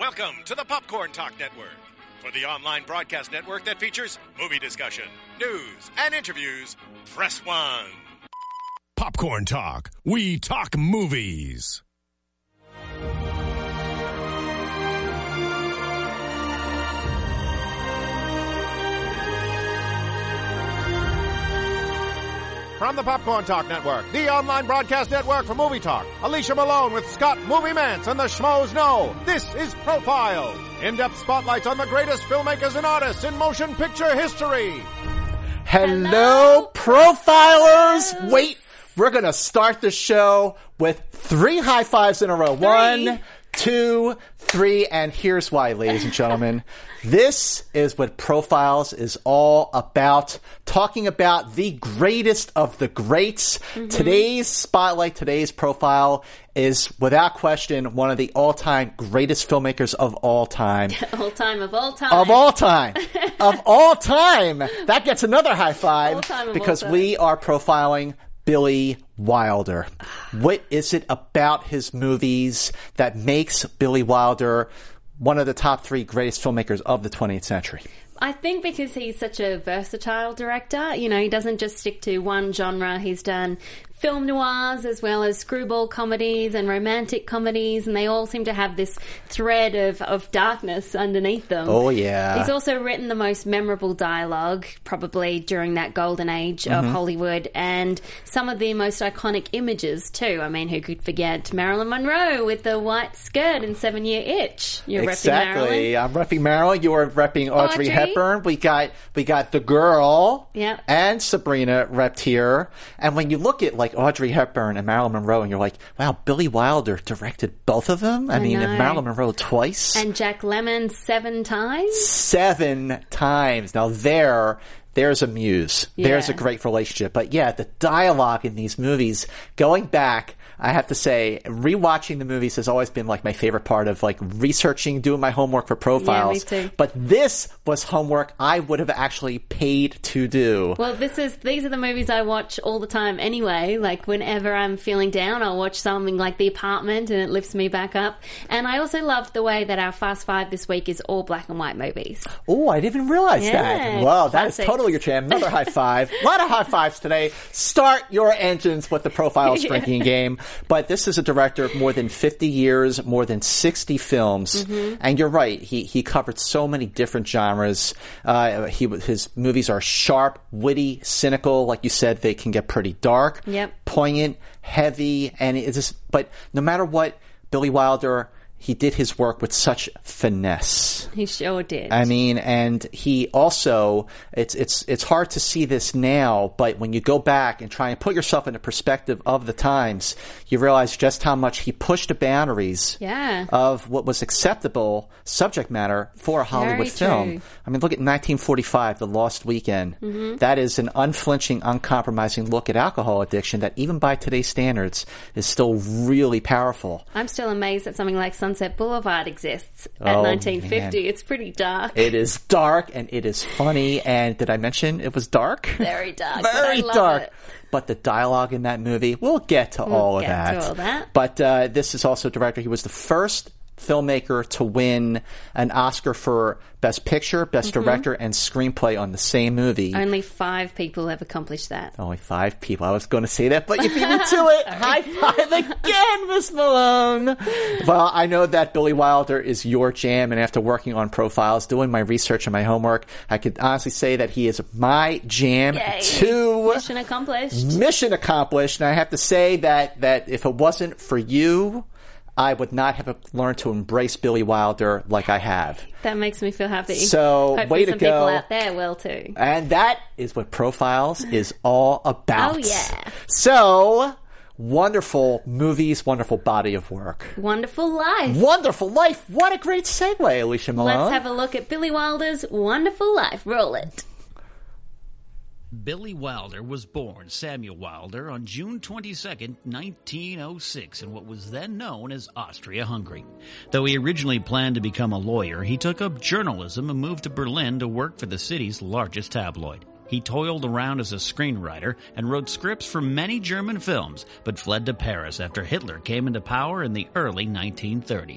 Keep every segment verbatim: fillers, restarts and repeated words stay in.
Welcome to the Popcorn Talk Network, for the online broadcast network that features movie discussion, news, and interviews. Press one. Popcorn Talk. We talk movies. From the Popcorn Talk Network, the online broadcast network for movie talk, Alicia Malone with Scott Movie Mance and the Schmoes Know. This is Profile. In-depth spotlights on the greatest filmmakers and artists in motion picture history. Hello, Profilers! Wait, we're gonna start the show with three high fives in a row. Three. One, two, three, and here's why, ladies and gentlemen. This is what Profiles is all about. Talking about the greatest of the greats. Mm-hmm. Today's spotlight, today's profile is without question one of the all-time greatest filmmakers of all time. all time of all time. Of all time. of all time. That gets another high five all time of because all time. we are profiling Billy Wilder. What is it about his movies that makes Billy Wilder one of the top three greatest filmmakers of the twentieth century? I think because he's such a versatile director. You know, he doesn't just stick to one genre. He's done film noirs as well as screwball comedies and romantic comedies, and they all seem to have this thread of, of darkness underneath them. Oh, yeah. He's also written the most memorable dialogue, probably during that golden age mm-hmm. of Hollywood, and some of the most iconic images, too. I mean, who could forget Marilyn Monroe with the white skirt and Seven-Year Itch? You're exactly. repping Marilyn. I'm repping Marilyn. You are repping Audrey, Audrey. Hepburn. We got we got The Girl yep. and Sabrina repped here. And when you look at, like, Audrey Hepburn and Marilyn Monroe, and you're like, wow, Billy Wilder directed both of them? I, I mean, and Marilyn Monroe twice. And Jack Lemmon seven times? Seven times. Now, there... There's a muse. Yeah. There's a great relationship. But yeah, the dialogue in these movies, going back, I have to say, rewatching the movies has always been like my favorite part of like researching, doing my homework for Profiles. Yeah, me too. But this was homework I would have actually paid to do. Well, this is these are the movies I watch all the time anyway. Like whenever I'm feeling down, I'll watch something like The Apartment and it lifts me back up. And I also loved the way that our Fast Five this week is all black and white movies. Oh, I didn't even realize Yeah, that. Wow, that is classic. totally your jam. Another high five. A lot of high fives today. Start your engines with the Profiles Yeah. drinking game. But this is a director of more than fifty years, more than sixty films. Mm-hmm. And you're right. He he covered so many different genres. Uh, he his movies are sharp, witty, cynical. Like you said, they can get pretty dark, yep. poignant, heavy, and it's just, but no matter what, Billy Wilder, he did his work with such finesse. He sure did. I mean, and he also, it's it's it's hard to see this now, but when you go back and try and put yourself in the perspective of the times, you realize just how much he pushed the boundaries yeah. of what was acceptable subject matter for a Hollywood Very film. true. I mean, look at nineteen forty-five, The Lost Weekend. Mm-hmm. That is an unflinching, uncompromising look at alcohol addiction that even by today's standards is still really powerful. I'm still amazed that something like Sunset Boulevard exists at Oh, nineteen fifty. man. It's pretty dark. It is dark and it is funny. And did I mention it was dark? Very dark. Very but I love dark. It. But the dialogue in that movie, we'll get to We'll all of get that. to all that. But uh, this is also a director. He was the first filmmaker to win an Oscar for Best Picture, Best Mm-hmm. Director, and Screenplay on the same movie. Only five people have accomplished that. Only five people. I was going to say that, but you beat me to it. High five again, Miss Malone. Well, I know that Billy Wilder is your jam, and after working on Profiles, doing my research and my homework, I could honestly say that he is my jam Yay. too. Mission accomplished. Mission accomplished. And I have to say that, that if it wasn't for you, I would not have learned to embrace Billy Wilder like I have. That makes me feel happy. So, Hopefully way to some go. people out there will too. And that is what Profiles is all about. Oh, yeah. So, wonderful movies, wonderful body of work. Wonderful Life. Wonderful Life. What a great segue, Alicia Malone. Let's have a look at Billy Wilder's Wonderful Life. Roll it. Billy Wilder was born, Samuel Wilder, on June twenty-second, nineteen oh six, in what was then known as Austria-Hungary. Though he originally planned to become a lawyer, he took up journalism and moved to Berlin to work for the city's largest tabloid. He toiled around as a screenwriter and wrote scripts for many German films, but fled to Paris after Hitler came into power in the early nineteen thirties.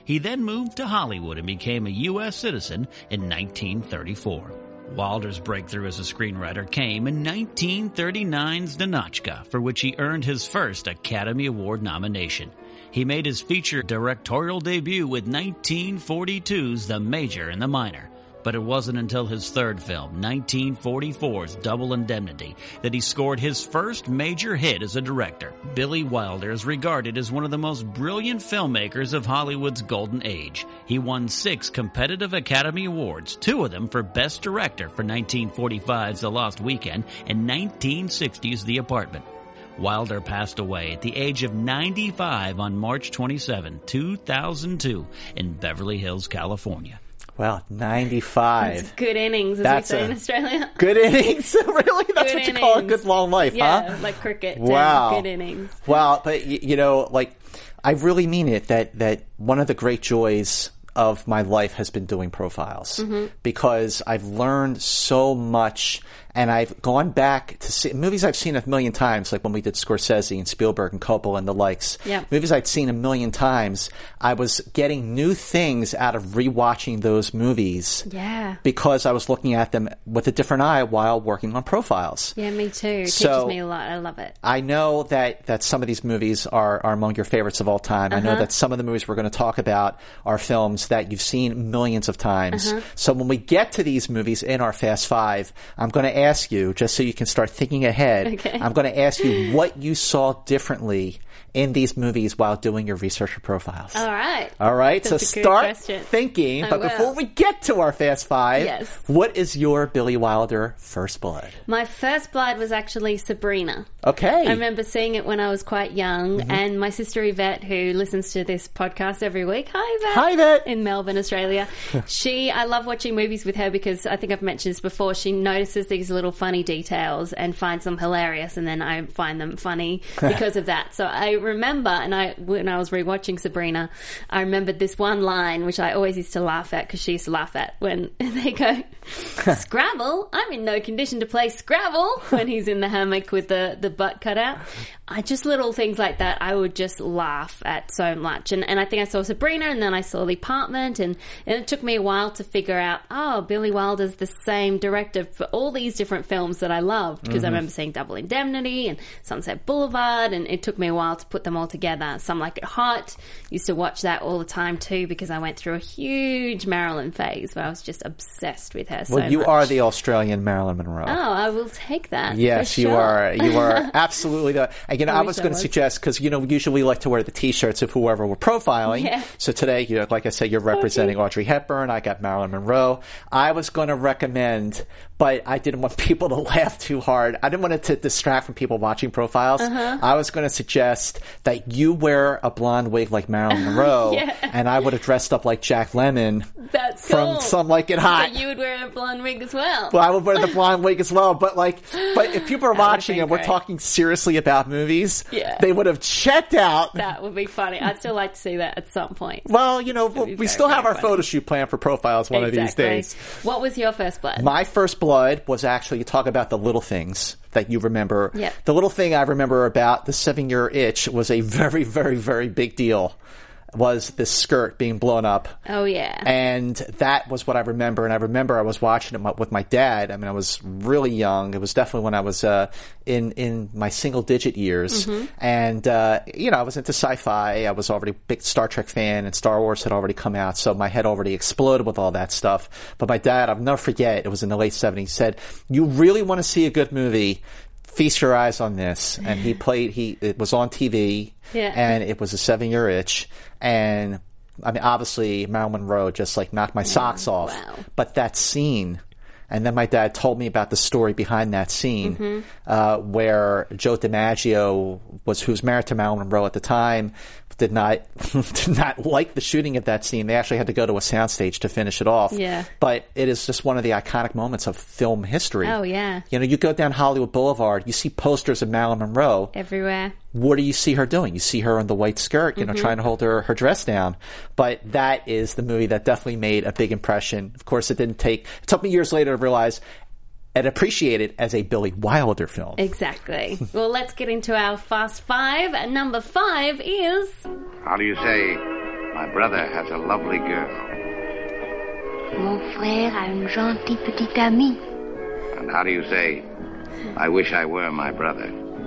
He then moved to Hollywood and became a U S citizen in nineteen thirty-four. Wilder's breakthrough as a screenwriter came in nineteen thirty-nine's Ninotchka, for which he earned his first Academy Award nomination. He made his feature directorial debut with nineteen forty-two's The Major and the Minor. But it wasn't until his third film, nineteen forty-four's Double Indemnity, that he scored his first major hit as a director. Billy Wilder is regarded as one of the most brilliant filmmakers of Hollywood's golden age. He won six competitive Academy Awards, two of them for Best Director for nineteen forty-five's The Lost Weekend and nineteen sixty's The Apartment. Wilder passed away at the age of ninety-five on March twenty-seventh, two thousand two in Beverly Hills, California. Wow, ninety-five. That's good innings, as That's we say a- in Australia. Good innings? Really? That's Good what you call a innings. good long life, Yeah, huh? like cricket. Wow. Good innings. Wow, but y- you know, like, I really mean it that, that one of the great joys of my life has been doing profiles Mm-hmm. because I've learned so much and I've gone back to see movies I've seen a million times, like when we did Scorsese and Spielberg and Coppola and the likes. Yeah. Movies I'd seen a million times. I was getting new things out of rewatching those movies Yeah. because I was looking at them with a different eye while working on profiles. Yeah, me too. It So- teaches me a lot. I love it. I know that, that some of these movies are, are among your favorites of all time. I know Uh-huh. that some of the movies we're going to talk about are films that you've seen millions of times. Uh-huh. So when we get to these movies in our Fast Five, I'm going to ask you, just so you can start thinking ahead, Okay. I'm going to ask you what you saw differently in these movies while doing your research or profiles. All right. All right, That's so a good start question. thinking. I But will. before we get to our Fast Five, Yes. what is your Billy Wilder First Blood? My first blood was actually Sabrina. Okay. I remember seeing it when I was quite young, Mm-hmm. and my sister Yvette, who listens to this podcast every week, hi Yvette, Hi, Yvette. in Melbourne, Australia. she, I love watching movies with her because I think I've mentioned this before. She notices these little funny details and finds them hilarious, and then I find them funny because of that. So I remember, and I when I was rewatching Sabrina, I remembered this one line which I always used to laugh at because she used to laugh at when they go, "Scrabble? I'm in no condition to play Scrabble," when he's in the hammock with the the butt cut out. I just little things like that I would just laugh at so much. And and I think I saw Sabrina, and then I saw The Apartment, and, and it took me a while to figure out, oh, Billy Wilder's the same director for all these different films that I loved, because I remember seeing Double Indemnity and Sunset Boulevard, and it took me a while to put them all together. Some Like It Hot, used to watch that all the time too, because I went through a huge Marilyn phase where I was just obsessed with her so Well, you much. are the Australian Marilyn Monroe. Oh, I will take that. Yes, for you sure. are. You are absolutely the. And, you know, I I wish was I going to was. suggest because you know we usually like to wear the T-shirts of whoever we're profiling. Yeah. So today, you know, like I said, you're representing Audrey Hepburn. I got Marilyn Monroe. I was going to recommend, but I didn't want people to laugh too hard. I didn't want it to distract from people watching profiles. Uh-huh. I was going to suggest that you wear a blonde wig like Marilyn Monroe, Yeah. and I would have dressed up like Jack Lemmon That's from cool. Some Like It Hot. So you would wear a blonde wig as well. Well, I would wear the blonde wig as well, but like, but if people are That would've watching been and we're great. talking seriously about movies, Yeah. they would have checked out. That would be funny. I'd still like to see that at some point. Well, you know, be we very, still have very our funny. photo shoot planned for profiles one of these Exactly. days. What was your first blood? My First Blood was actually, you talk about the little things that you remember. Yep. The little thing I remember about the seven-year itch was a very, very, very big deal. Was this skirt being blown up. Oh, yeah. And that was what I remember. And I remember I was watching it with my dad. I mean, I was really young. It was definitely when I was uh, in in my single digit years. Mm-hmm. And uh, you know, I was into sci-fi. I was already a big Star Trek fan, and Star Wars had already come out, so my head already exploded with all that stuff. But my dad, I'll never forget, it was in the late seventies, said, "You really want to see a good movie? Feast your eyes on this." And he played, he, it was on T V, Yeah. and it was a seven year itch. And I mean, obviously Marilyn Monroe just like knocked my socks off. wow. But that scene, and then my dad told me about the story behind that scene, Mm-hmm. uh, where Joe DiMaggio was, who was married to Marilyn Monroe at the time, did not did not like the shooting of that scene. They actually had to go to a soundstage to finish it off. Yeah. But it is just one of the iconic moments of film history. Oh, yeah. You know, you go down Hollywood Boulevard, you see posters of Marilyn Monroe. Everywhere. What do you see her doing? You see her in the white skirt, you know, Mm-hmm. trying to hold her, her dress down. But that is the movie that definitely made a big impression. Of course, it didn't take, it took me years later to realize and appreciate it as a Billy Wilder film. Exactly. Well, let's get into our Fast Five. And number five is... How do you say, My brother has a lovely girl. Mon frère a une gentille petite amie. And how do you say, I wish I were my brother?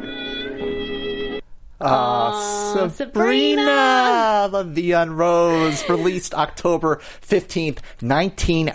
Oh, Sabrina! The Neon Rose, released October fifteenth, nineteen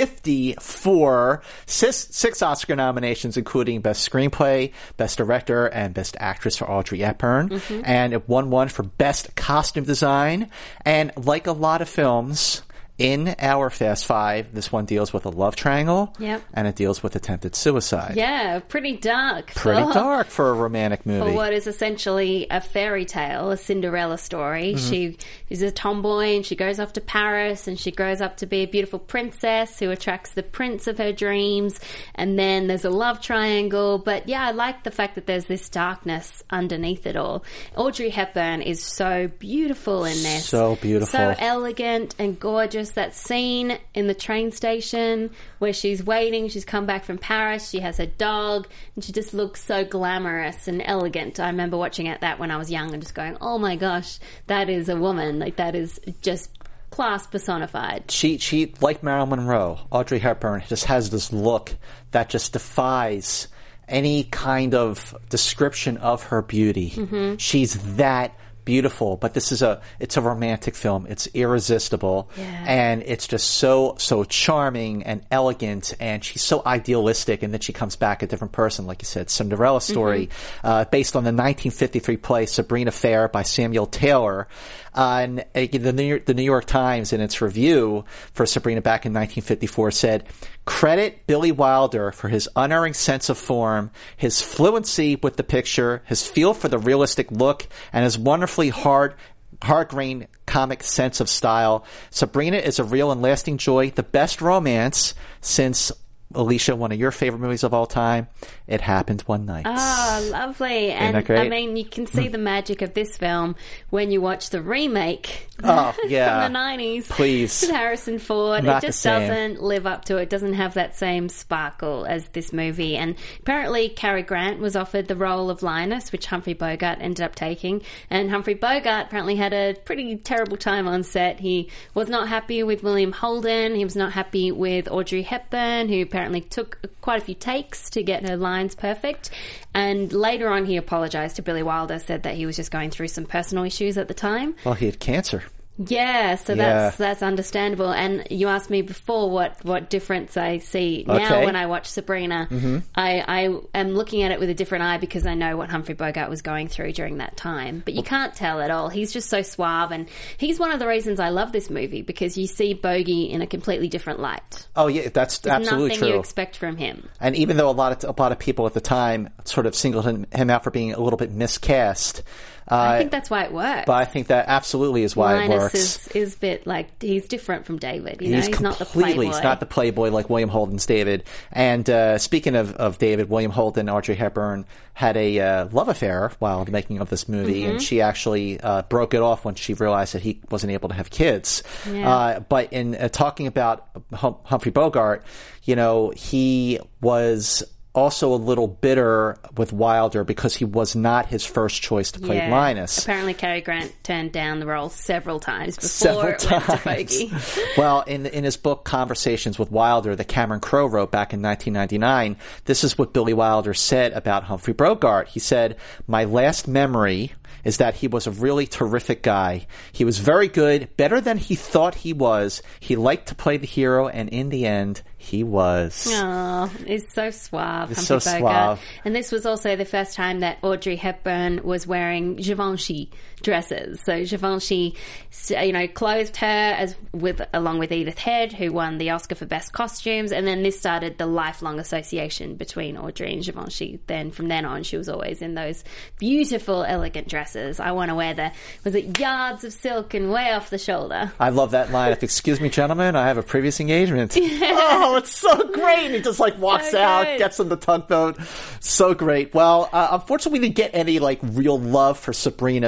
fifty-four. Six, six Oscar nominations, including Best Screenplay, Best Director, and Best Actress for Audrey Hepburn. Mm-hmm. And it won one for Best Costume Design. And like a lot of films in our Fast Five, this one deals with a love triangle, yep. and it deals with attempted suicide. Yeah, pretty dark. Pretty for, dark for a romantic movie. For what is essentially a fairy tale, a Cinderella story. Mm-hmm. She is a tomboy and she goes off to Paris and she grows up to be a beautiful princess who attracts the prince of her dreams. And then there's a love triangle. But yeah, I like the fact that there's this darkness underneath it all. Audrey Hepburn is so beautiful in this. So beautiful. So elegant and gorgeous. That scene in the train station where she's waiting, she's come back from Paris, she has her dog, and she just looks so glamorous and elegant. I remember watching it that when I was young and just going, oh my gosh, that is a woman. Like, that is just class personified. She, she, like Marilyn Monroe, Audrey Hepburn just has this look that just defies any kind of description of her beauty. Mm-hmm. She's that beautiful, but this is a it's a romantic film. It's irresistible, yeah. and it's just so so charming and elegant, and she's so idealistic, and then she comes back a different person, like you said. Cinderella story, mm-hmm. uh, based on the nineteen fifty-three play Sabrina Fair by Samuel Taylor. Uh, and uh, the New York, the New York Times, in its review for Sabrina back in nineteen fifty-four, said, "Credit Billy Wilder for his unerring sense of form, his fluency with the picture, his feel for the realistic look, and his wonderfully hard, hard-grained comic sense of style. Sabrina is a real and lasting joy, the best romance since." Alicia, one of your favorite movies of all time, It Happened One Night. Oh, lovely. Isn't and that great? I mean, you can see the magic of this film when you watch the remake oh, yeah. from the nineties. Please. With Harrison Ford. Not it just the same. doesn't live up to it. It doesn't have that same sparkle as this movie. And apparently Cary Grant was offered the role of Linus, which Humphrey Bogart ended up taking. And Humphrey Bogart apparently had a pretty terrible time on set. He was not happy with William Holden. He was not happy with Audrey Hepburn, who apparently took quite a few takes to get her lines perfect. And later on he apologised to Billy Wilder, said that he was just going through some personal issues at the time. Well, he had cancer. Yeah, so Yeah. that's that's understandable. And you asked me before what, what difference I see now Okay. when I watch Sabrina. Mm-hmm. I, I am looking at it with a different eye because I know what Humphrey Bogart was going through during that time. But you can't tell at all. He's just so suave, and he's one of the reasons I love this movie, because you see Bogey in a completely different light. Oh, yeah, that's There's absolutely nothing true. you expect from him. And even though a lot of a lot of people at the time sort of singled him, him out for being a little bit miscast, uh, I think that's why it works. but I think that absolutely is why Linus it works. is, is a bit like, he's different from David. You know, he's, he's not the completely, playboy. he's not the playboy like William Holden's David. And uh, speaking of, of David, William Holden, Audrey Hepburn had a uh, love affair while the making of this movie, Mm-hmm. and she actually uh, broke it off when she realized that he wasn't able to have kids. Yeah. Uh, but in uh, talking about hum- Humphrey Bogart, you know, he was also a little bitter with Wilder because he was not his first choice to play Yeah. Linus. Apparently Cary Grant turned down the role several times before Several it times. went to Bogey. Well, in in his book Conversations with Wilder that Cameron Crowe wrote back in nineteen ninety-nine, this is what Billy Wilder said about Humphrey Bogart. He said, "My last memory is that he was a really terrific guy. He was very good, better than he thought he was. He liked to play the hero, and in the end, he was." Oh, he's so suave, He's Humphrey so Bogart. suave. And this was also the first time that Audrey Hepburn was wearing Givenchy dresses. So Givenchy, you know, clothed her as with along with Edith Head, who won the Oscar for Best Costumes. And then this started the lifelong association between Audrey and Givenchy. Then from then on, she was always in those beautiful, elegant dresses. I want to wear the, was it yards of silk and way off the shoulder? I love that line. If, excuse me, gentlemen, I have a previous engagement. Oh, it's so great. And he just like walks So out, good. gets in the tugboat. So great. Well, uh, unfortunately, we didn't get any like real love for Sabrina, specifically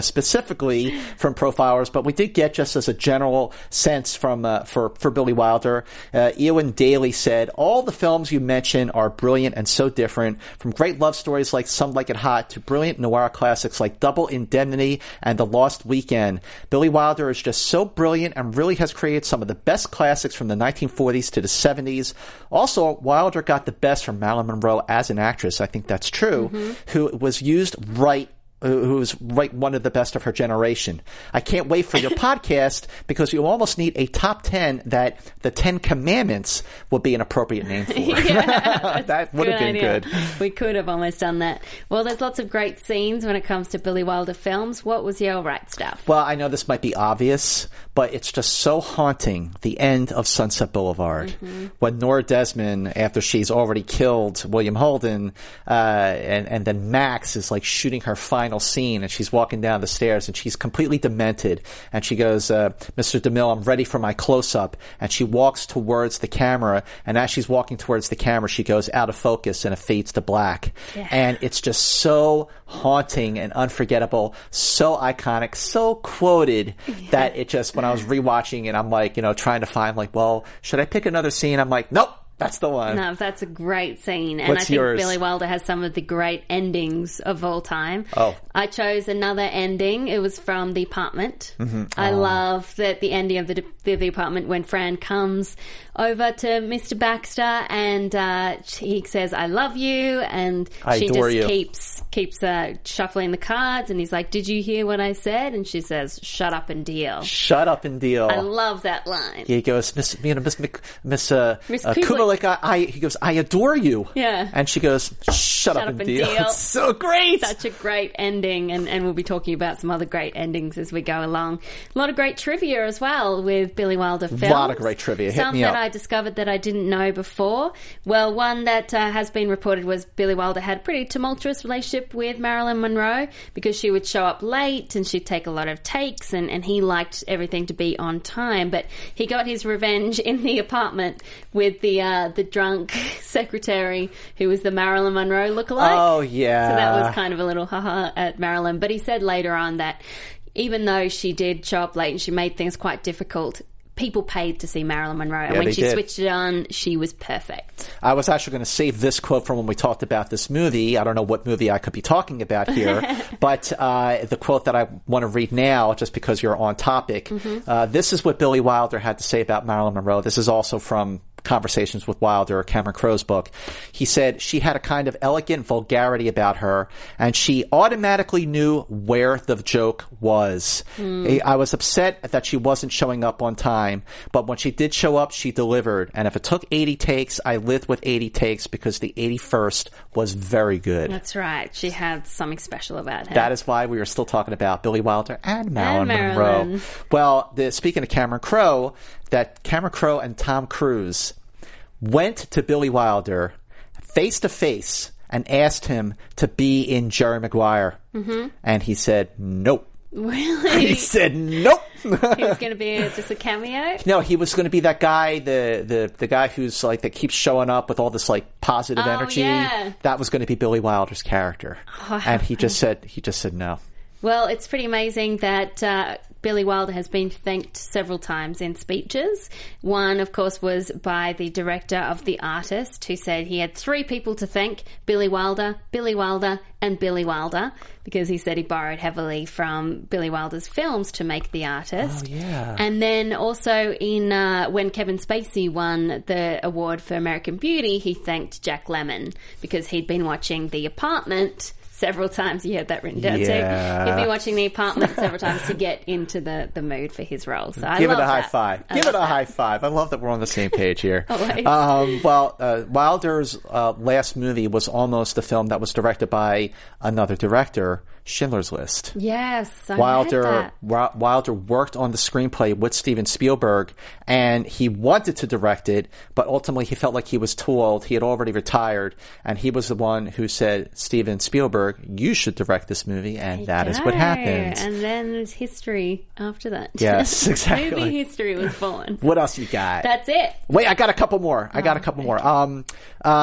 specifically from Profilers, but we did get just as a general sense from uh, for for Billy Wilder. Uh, Ewan Daly said, "All the films you mention are brilliant and so different, from great love stories like Some Like It Hot to brilliant noir classics like Double Indemnity and The Lost Weekend. Billy Wilder is just so brilliant and really has created some of the best classics from the nineteen forties to the seventies. Also, Wilder got the best from Marilyn Monroe as an actress. I think that's true, mm-hmm. who was used right who was right one of the best of her generation. I can't wait for your podcast because you almost need a top ten that the Ten Commandments would be an appropriate name for. Yeah, that would have been idea. good. We could have almost done that. Well, there's lots of great scenes when it comes to Billy Wilder films. What was your right stuff? Well, I know this might be obvious, but it's just so haunting, the end of Sunset Boulevard. Mm-hmm. When Nora Desmond, after she's already killed William Holden, uh, and, and then Max is like shooting her final scene, and she's walking down the stairs and she's completely demented, and she goes, uh, Mister DeMille, I'm ready for my close-up, and she walks towards the camera, and as she's walking towards the camera she goes out of focus and it fades to black. Yeah. And it's just so haunting and unforgettable, so iconic, so quoted, yeah. that it just, when I was rewatching it, I'm like, you know, trying to find like, well, should I pick another scene? I'm like, nope. That's the one. No, that's a great scene. And What's I think yours? Billy Wilder has some of the great endings of all time. Oh. I chose another ending. It was from The Apartment. Mm-hmm. I oh. love that the ending of the, the The Apartment when Fran comes over to Mister Baxter and uh, he says, I love you. And I she adore just you. keeps keeps uh, shuffling the cards. And he's like, did you hear what I said? And she says, shut up and deal. Shut up and deal. I love that line. He goes, Miss, you know, Miss, Mc, Miss, uh, Miss uh, Kubelik. Kubelik, I, I, he goes, I adore you. Yeah. And she goes, shut, Shut up, up and, and deal. deal. It's so great. Such a great ending, and, and we'll be talking about some other great endings as we go along. A lot of great trivia as well with Billy Wilder films. A lot of great trivia. Hit Some me that up. I discovered that I didn't know before. Well, one that uh, has been reported was Billy Wilder had a pretty tumultuous relationship with Marilyn Monroe because she would show up late and she'd take a lot of takes, and, and he liked everything to be on time. But he got his revenge in The Apartment with the uh, the drunk secretary who was the Marilyn Monroe lookalike. Oh, yeah. So that was kind of a little haha at Marilyn. But he said later on that even though she did show up late and she made things quite difficult, people paid to see Marilyn Monroe. And yeah, when they she did. switched it on, she was perfect. I was actually going to save this quote from when we talked about this movie. I don't know what movie I could be talking about here, but uh, the quote that I want to read now, just because you're on topic, mm-hmm. uh, this is what Billy Wilder had to say about Marilyn Monroe. This is also from Conversations with Wilder, Cameron Crowe's book. He said, she had a kind of elegant vulgarity about her, and she automatically knew where the joke was. Mm. I was upset that she wasn't showing up on time, but when she did show up, she delivered. And if it took eighty takes, I lived with eighty takes because the eighty-first was very good. That's right. She had something special about her. That is why we are still talking about Billy Wilder and Marilyn, and Monroe. Marilyn. Well, the, speaking of Cameron Crowe, that Cameron Crowe and Tom Cruise went to Billy Wilder face to face and asked him to be in Jerry Maguire. Mm-hmm. And he said, nope. Really? He said, nope. He was going to be a, just a cameo? No, he was going to be that guy, the, the, the guy who's like, that keeps showing up with all this like positive oh, energy. Yeah. That was going to be Billy Wilder's character. Oh, and he just said, he just said no. Well, it's pretty amazing that uh, Billy Wilder has been thanked several times in speeches. One, of course, was by the director of The Artist, who said he had three people to thank: Billy Wilder, Billy Wilder, and Billy Wilder, because he said he borrowed heavily from Billy Wilder's films to make The Artist. Oh, yeah. And then also in uh, when Kevin Spacey won the award for American Beauty, he thanked Jack Lemmon because he'd been watching The Apartment several times. You had that written down yeah. too. He'd be watching The Apartment several times to get into the, the mood for his role. So I Give love it a high that. five. I Give it a that. high five. I love that we're on the same page here. Always. Um, well, uh, Wilder's uh, last movie was almost a film that was directed by another director, Schindler's List. Yes, I Wilder read that. Wa- Wilder worked on the screenplay with Steven Spielberg, and he wanted to direct it, but ultimately he felt like he was too old. He had already retired, and he was the one who said, Steven Spielberg, you should direct this movie, and that is what happened. And then there's history after that. Yes, exactly. Movie history was born. What else you got? That's it. Wait, I got a couple more. I got a couple more. Um, uh,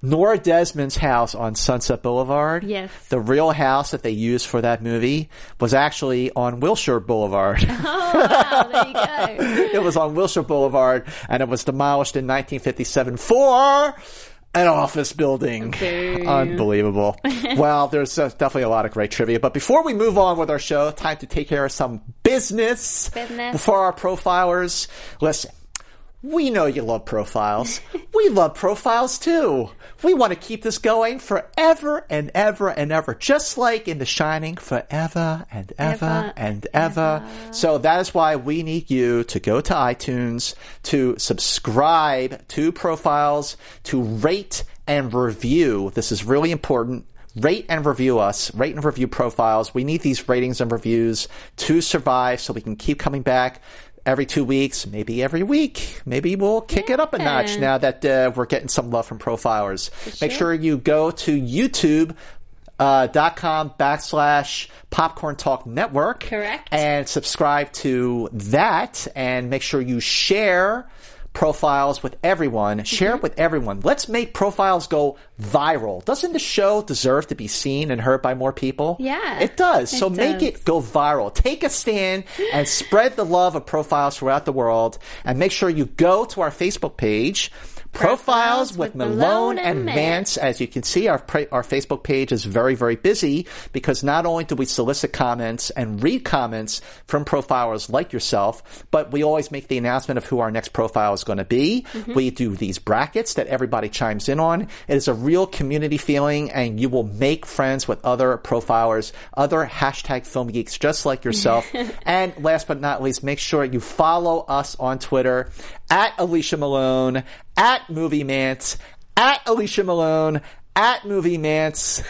Nora Desmond's house on Sunset Boulevard, Yes. the real house that they used for that movie, was actually on Wilshire Boulevard. Oh, wow, there you go. It was on Wilshire Boulevard, and it was demolished in nineteen fifty-seven for an office building. Boo. Unbelievable. Well, there's uh, definitely a lot of great trivia. But before we move on with our show, time to take care of some business. Business. Before our profilers. Listen, we know you love profiles. We love profiles too. We want to keep this going forever and ever and ever, just like in The Shining, forever and ever, Ever, and ever. So that is why we need you to go to iTunes, to subscribe to Profiles, to rate and review. This is really important. Rate and review us. Rate and review Profiles. We need these ratings and reviews to survive so we can keep coming back every two weeks, maybe every week. Maybe we'll kick it up a notch now that uh, we're getting some love from profilers. Make sure you go to YouTube. Uh, dot com backslash Popcorn Talk Network. Correct. And subscribe to that, and make sure you share Profiles with everyone. Share it with everyone. Let's make Profiles go viral. Doesn't the show deserve to be seen and heard by more people? Yeah, It does. So it make does. it go viral. Take a stand and spread the love of Profiles throughout the world. And make sure you go to our Facebook page, Profiles with Malone and Mance. As you can see, our pra- our Facebook page is very, very busy because not only do we solicit comments and read comments from profilers like yourself, but we always make the announcement of who our next profile is going to be. Mm-hmm. We do these brackets that everybody chimes in on. It is a real community feeling, and you will make friends with other profilers, other hashtag film geeks just like yourself. And last but not least, make sure you follow us on Twitter at Alicia Malone, at Movie Mance, at Alicia Malone, at Movie Mance,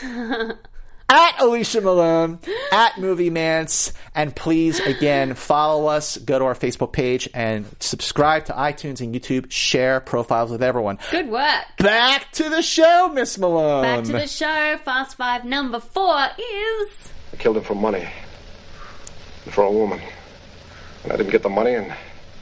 at Alicia Malone, at Movie Mance. And please, again, follow us, go to our Facebook page, and subscribe to iTunes and YouTube. Share Profiles with everyone. Good work. Back to the show, Miss Malone. Back to the show. Fast Five number four is... I killed him for money. And for a woman. And I didn't get the money, and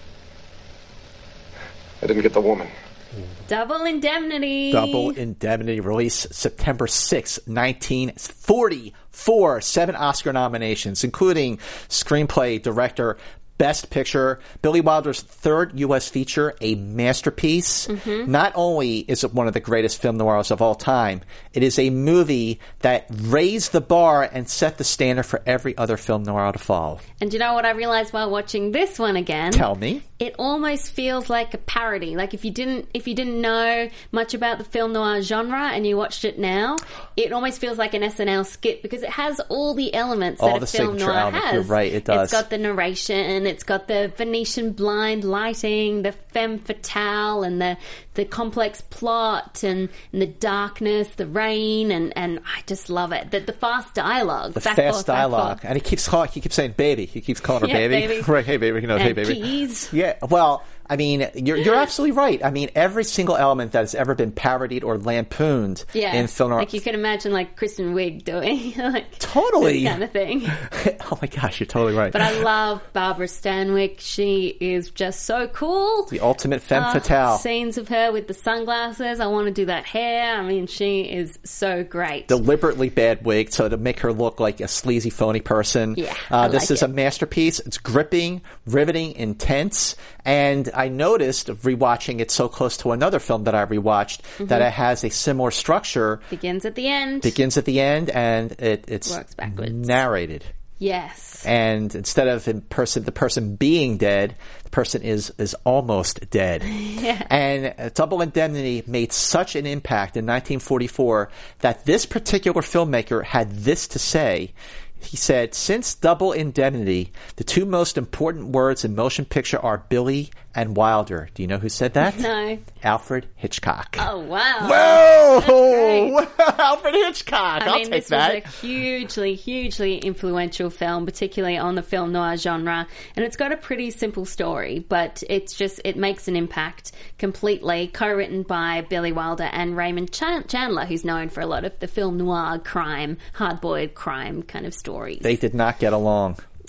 I didn't get the woman. Double Indemnity. Double Indemnity, release September sixth, nineteen forty-four. Seven Oscar nominations, including screenplay, director, Best Picture. Billy Wilder's third U S feature, a masterpiece. Mm-hmm. Not only is it one of the greatest film noirs of all time, it is a movie that raised the bar and set the standard for every other film noir to follow. And you know what I realized while watching this one again? Tell me. It almost feels like a parody. Like if you didn't if you didn't know much about the film noir genre and you watched it now, it almost feels like an S N L skit because it has all the elements all that the a film signature noir elements. has. You're right, it does. It's got the narration, it's got the Venetian blind lighting, the femme fatale, and the the complex plot, and, and the darkness, the rain, and, and I just love it. The, the fast dialogue, the back fast forth, back dialogue, forth. and he keeps calling, he keeps saying baby. He keeps calling her Yeah, baby. baby. Right, hey baby, you know, And hey baby. keys. Yeah, well, I mean, you're you're absolutely right. I mean, every single element that has ever been parodied or lampooned Yeah, in film noir. like you can imagine, like Kristen Wiig doing like Totally. this kind of thing. Oh my gosh, you're totally right. But I love Barbara Stanwyck. She is just so cool. The ultimate femme Uh, fatale. Scenes of her with the sunglasses. I want to do that hair. I mean, she is so great. Deliberately bad wig, so to make her look like a sleazy, phony person. Yeah, uh, I this like is it. a masterpiece. It's gripping, riveting, intense. And I noticed rewatching it so close to another film that I rewatched Mm-hmm. that it has a similar structure. Begins at the end. Begins at the end, and it, it's Works backwards. narrated. Yes. And instead of in person, the person being dead, the person is is almost dead. Yeah. And uh, Double Indemnity made such an impact in nineteen forty-four that this particular filmmaker had this to say. He said, since Double Indemnity, the two most important words in motion picture are Billy and Wilder. Do you know who said that? No. Alfred Hitchcock. Oh, wow. Whoa! Alfred Hitchcock. I I'll mean, take this that. was a hugely, hugely influential film, particularly on the film noir genre. And it's got a pretty simple story, but it's just, it makes an impact completely. Co-written by Billy Wilder and Raymond Chan- Chandler, who's known for a lot of the film noir crime, hard-boiled crime kind of stories. They did not get along.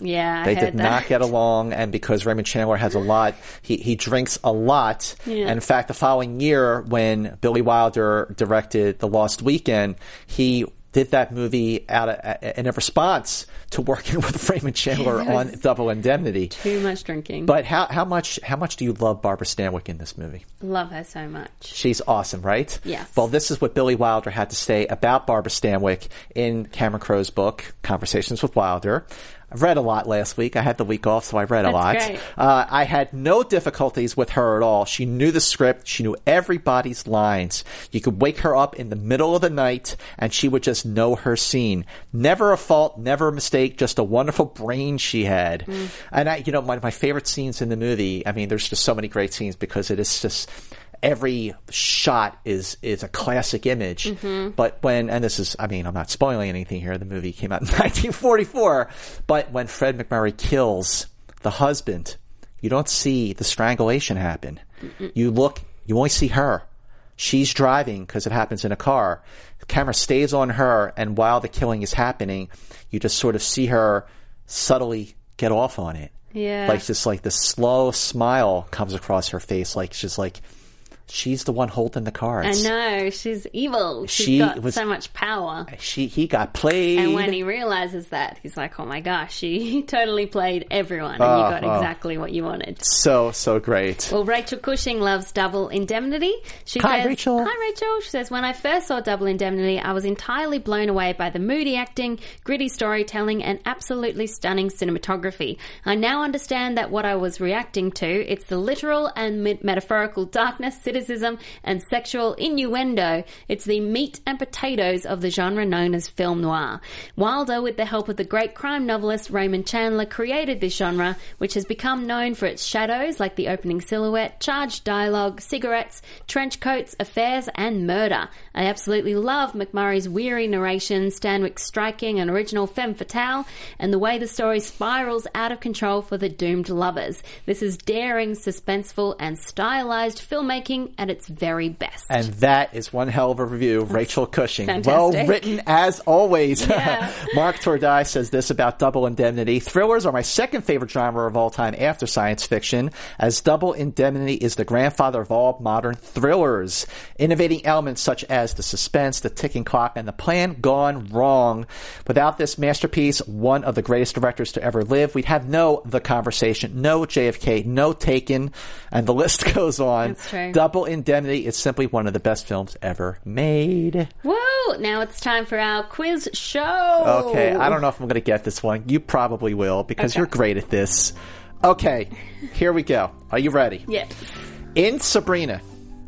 Yeah, I they heard did that. not get along, and because Raymond Chandler has a lot, he he drinks a lot. Yeah. And in fact, the following year, when Billy Wilder directed The Lost Weekend, he did that movie out of, in a response to working with Raymond Chandler Yes. on Double Indemnity. Too much drinking. But how how much how much do you love Barbara Stanwyck in this movie? Love her so much. She's awesome, right? Yes. Well, this is what Billy Wilder had to say about Barbara Stanwyck in Cameron Crowe's book, Conversations with Wilder. I read a lot last week. I had the week off, so I read a That's lot. great. Uh, I had no difficulties with her at all. She knew the script. She knew everybody's lines. You could wake her up in the middle of the night, and she would just know her scene. Never a fault, never a mistake, just a wonderful brain she had. Mm. And I, you know, my, my favorite scenes in the movie, I mean, there's just so many great scenes because it is just... every shot is is a classic image. Mm-hmm. But when, and this is, I mean, I'm not spoiling anything here. The movie came out in nineteen forty-four. But when Fred McMurray kills the husband, you don't see the strangulation happen. Mm-mm. You look, you only see her. She's driving because it happens in a car. The camera stays on her, and while the killing is happening, you just sort of see her subtly get off on it. Yeah. Like just like the slow smile comes across her face, like she's like, she's the one holding the cards. I know, she's evil. She's She got was- so much power. She he got played. And when he realizes that, he's like, oh my gosh, she totally played everyone and Oh, you got oh. exactly what you wanted. so so great. Well, Rachel Cushing loves Double Indemnity. She Hi, says, Rachel. Hi, Rachel. She says, when I first saw Double Indemnity, I was entirely blown away by the moody acting, gritty storytelling, and absolutely stunning cinematography. I now understand that what I was reacting to, it's the literal and met- metaphorical darkness, cynicism, and sexual innuendo. It's the meat and potatoes of the genre known as film noir. Wilder, with the help of the great crime novelist Raymond Chandler, created this genre, which has become known for its shadows like the opening silhouette, charged dialogue, cigarettes, trench coats, affairs, and murder. I absolutely love McMurray's weary narration, Stanwyck's striking and original femme fatale, and the way the story spirals out of control for the doomed lovers. This is daring, suspenseful, and stylized filmmaking at its very best. And that is one hell of a review, Rachel Cushing. fantastic. Well written as always. Yeah. Mark Tordai says this about Double Indemnity. Thrillers are my second favorite genre of all time after science fiction, as Double Indemnity is the grandfather of all modern thrillers. Innovating elements such as the suspense, the ticking clock, and the plan gone wrong. Without this masterpiece, one of the greatest directors to ever live, we'd have no The Conversation, no J F K, no Taken, and the list goes on. That's true. Double Indemnity is simply one of the best films ever made. Woo! Now it's time for our quiz show. Okay, I don't know if I'm going to get this one. You probably will, because Okay. you're great at this. Okay, here we go. Are you ready? Yeah. In Sabrina,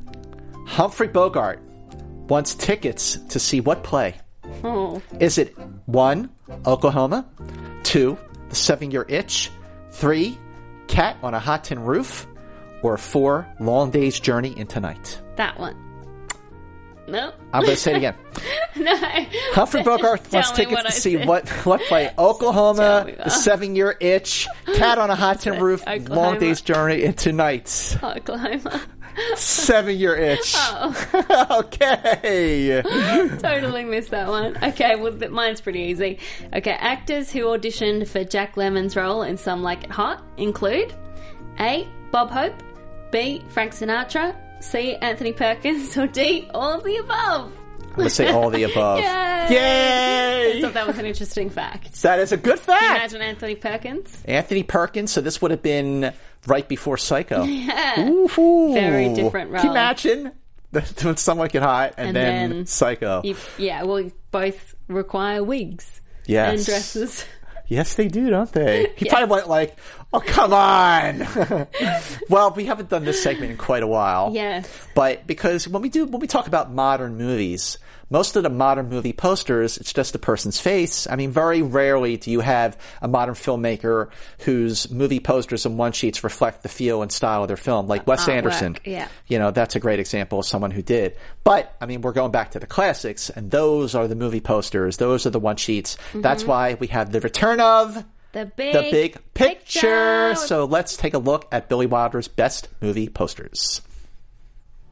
Humphrey Bogart wants tickets to see what play? Oh. Is it one, Oklahoma, two, The Seven-Year Itch, three, Cat on a Hot Tin Roof, or four, Long Day's Journey into Night? That one. No. I'm going to say it again. No. Humphrey Bogart Tell wants me tickets what to I see said. what what play? Oklahoma, Tell me The what. Seven-Year Itch, Cat on a Hot Tin Roof, Oklahoma. Long Day's Journey into Night. Oklahoma. Seven-Year Itch. Oh. Okay. Totally missed that one. Okay, well, th- mine's pretty easy. Okay, actors who auditioned for Jack Lemmon's role in Some Like It Hot include A. Bob Hope, B. Frank Sinatra, C. Anthony Perkins, or D. All of the above. I'm going to say all the above. Yay! Yay! I thought that was an interesting fact. That is a good Can you fact. imagine Anthony Perkins? Anthony Perkins, so this would have been right before Psycho. Yeah. Ooh. Very different role. Can you imagine? Doing Some Like It Hot and, And then, then Psycho. You, yeah, well, both require wigs Yes. and dresses. Yes, they do, don't they? He Yeah. probably went like, oh, come on. Well, we haven't done this segment in quite a while. Yes. But because when we do, when we talk about modern movies, most of the modern movie posters, it's just a person's face. I mean, very rarely do you have a modern filmmaker whose movie posters and one sheets reflect the feel and style of their film, like Wes Artwork, Anderson. yeah. You know, that's a great example of someone who did. But, I mean, we're going back to the classics, and those are the movie posters. Those are the one sheets. Mm-hmm. That's why we have the return of The big, the big picture. picture. So let's take a look at Billy Wilder's best movie posters.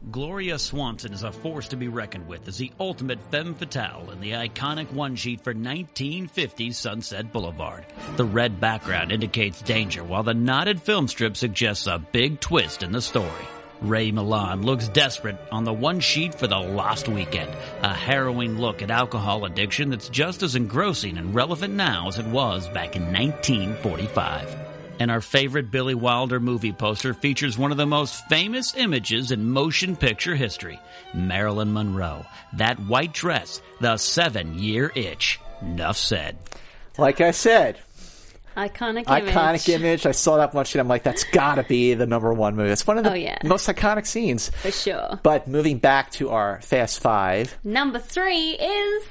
Gloria Swanson is a force to be reckoned with as the ultimate femme fatale in the iconic one-sheet for nineteen fifties Sunset Boulevard. The red background indicates danger, while the knotted film strip suggests a big twist in the story. Ray Milland looks desperate on the one sheet for The Lost Weekend, a harrowing look at alcohol addiction that's just as engrossing and relevant now as it was back in nineteen forty-five. And our favorite Billy Wilder movie poster features one of the most famous images in motion picture history, Marilyn Monroe. That white dress, the seven-year itch. Nuff said. Like I said, iconic image. Iconic image. I saw that one sheet. I'm like, that's got to be the number one movie. It's one of the oh, yeah. most iconic scenes. For sure. But moving back to our Fast Five. Number three is...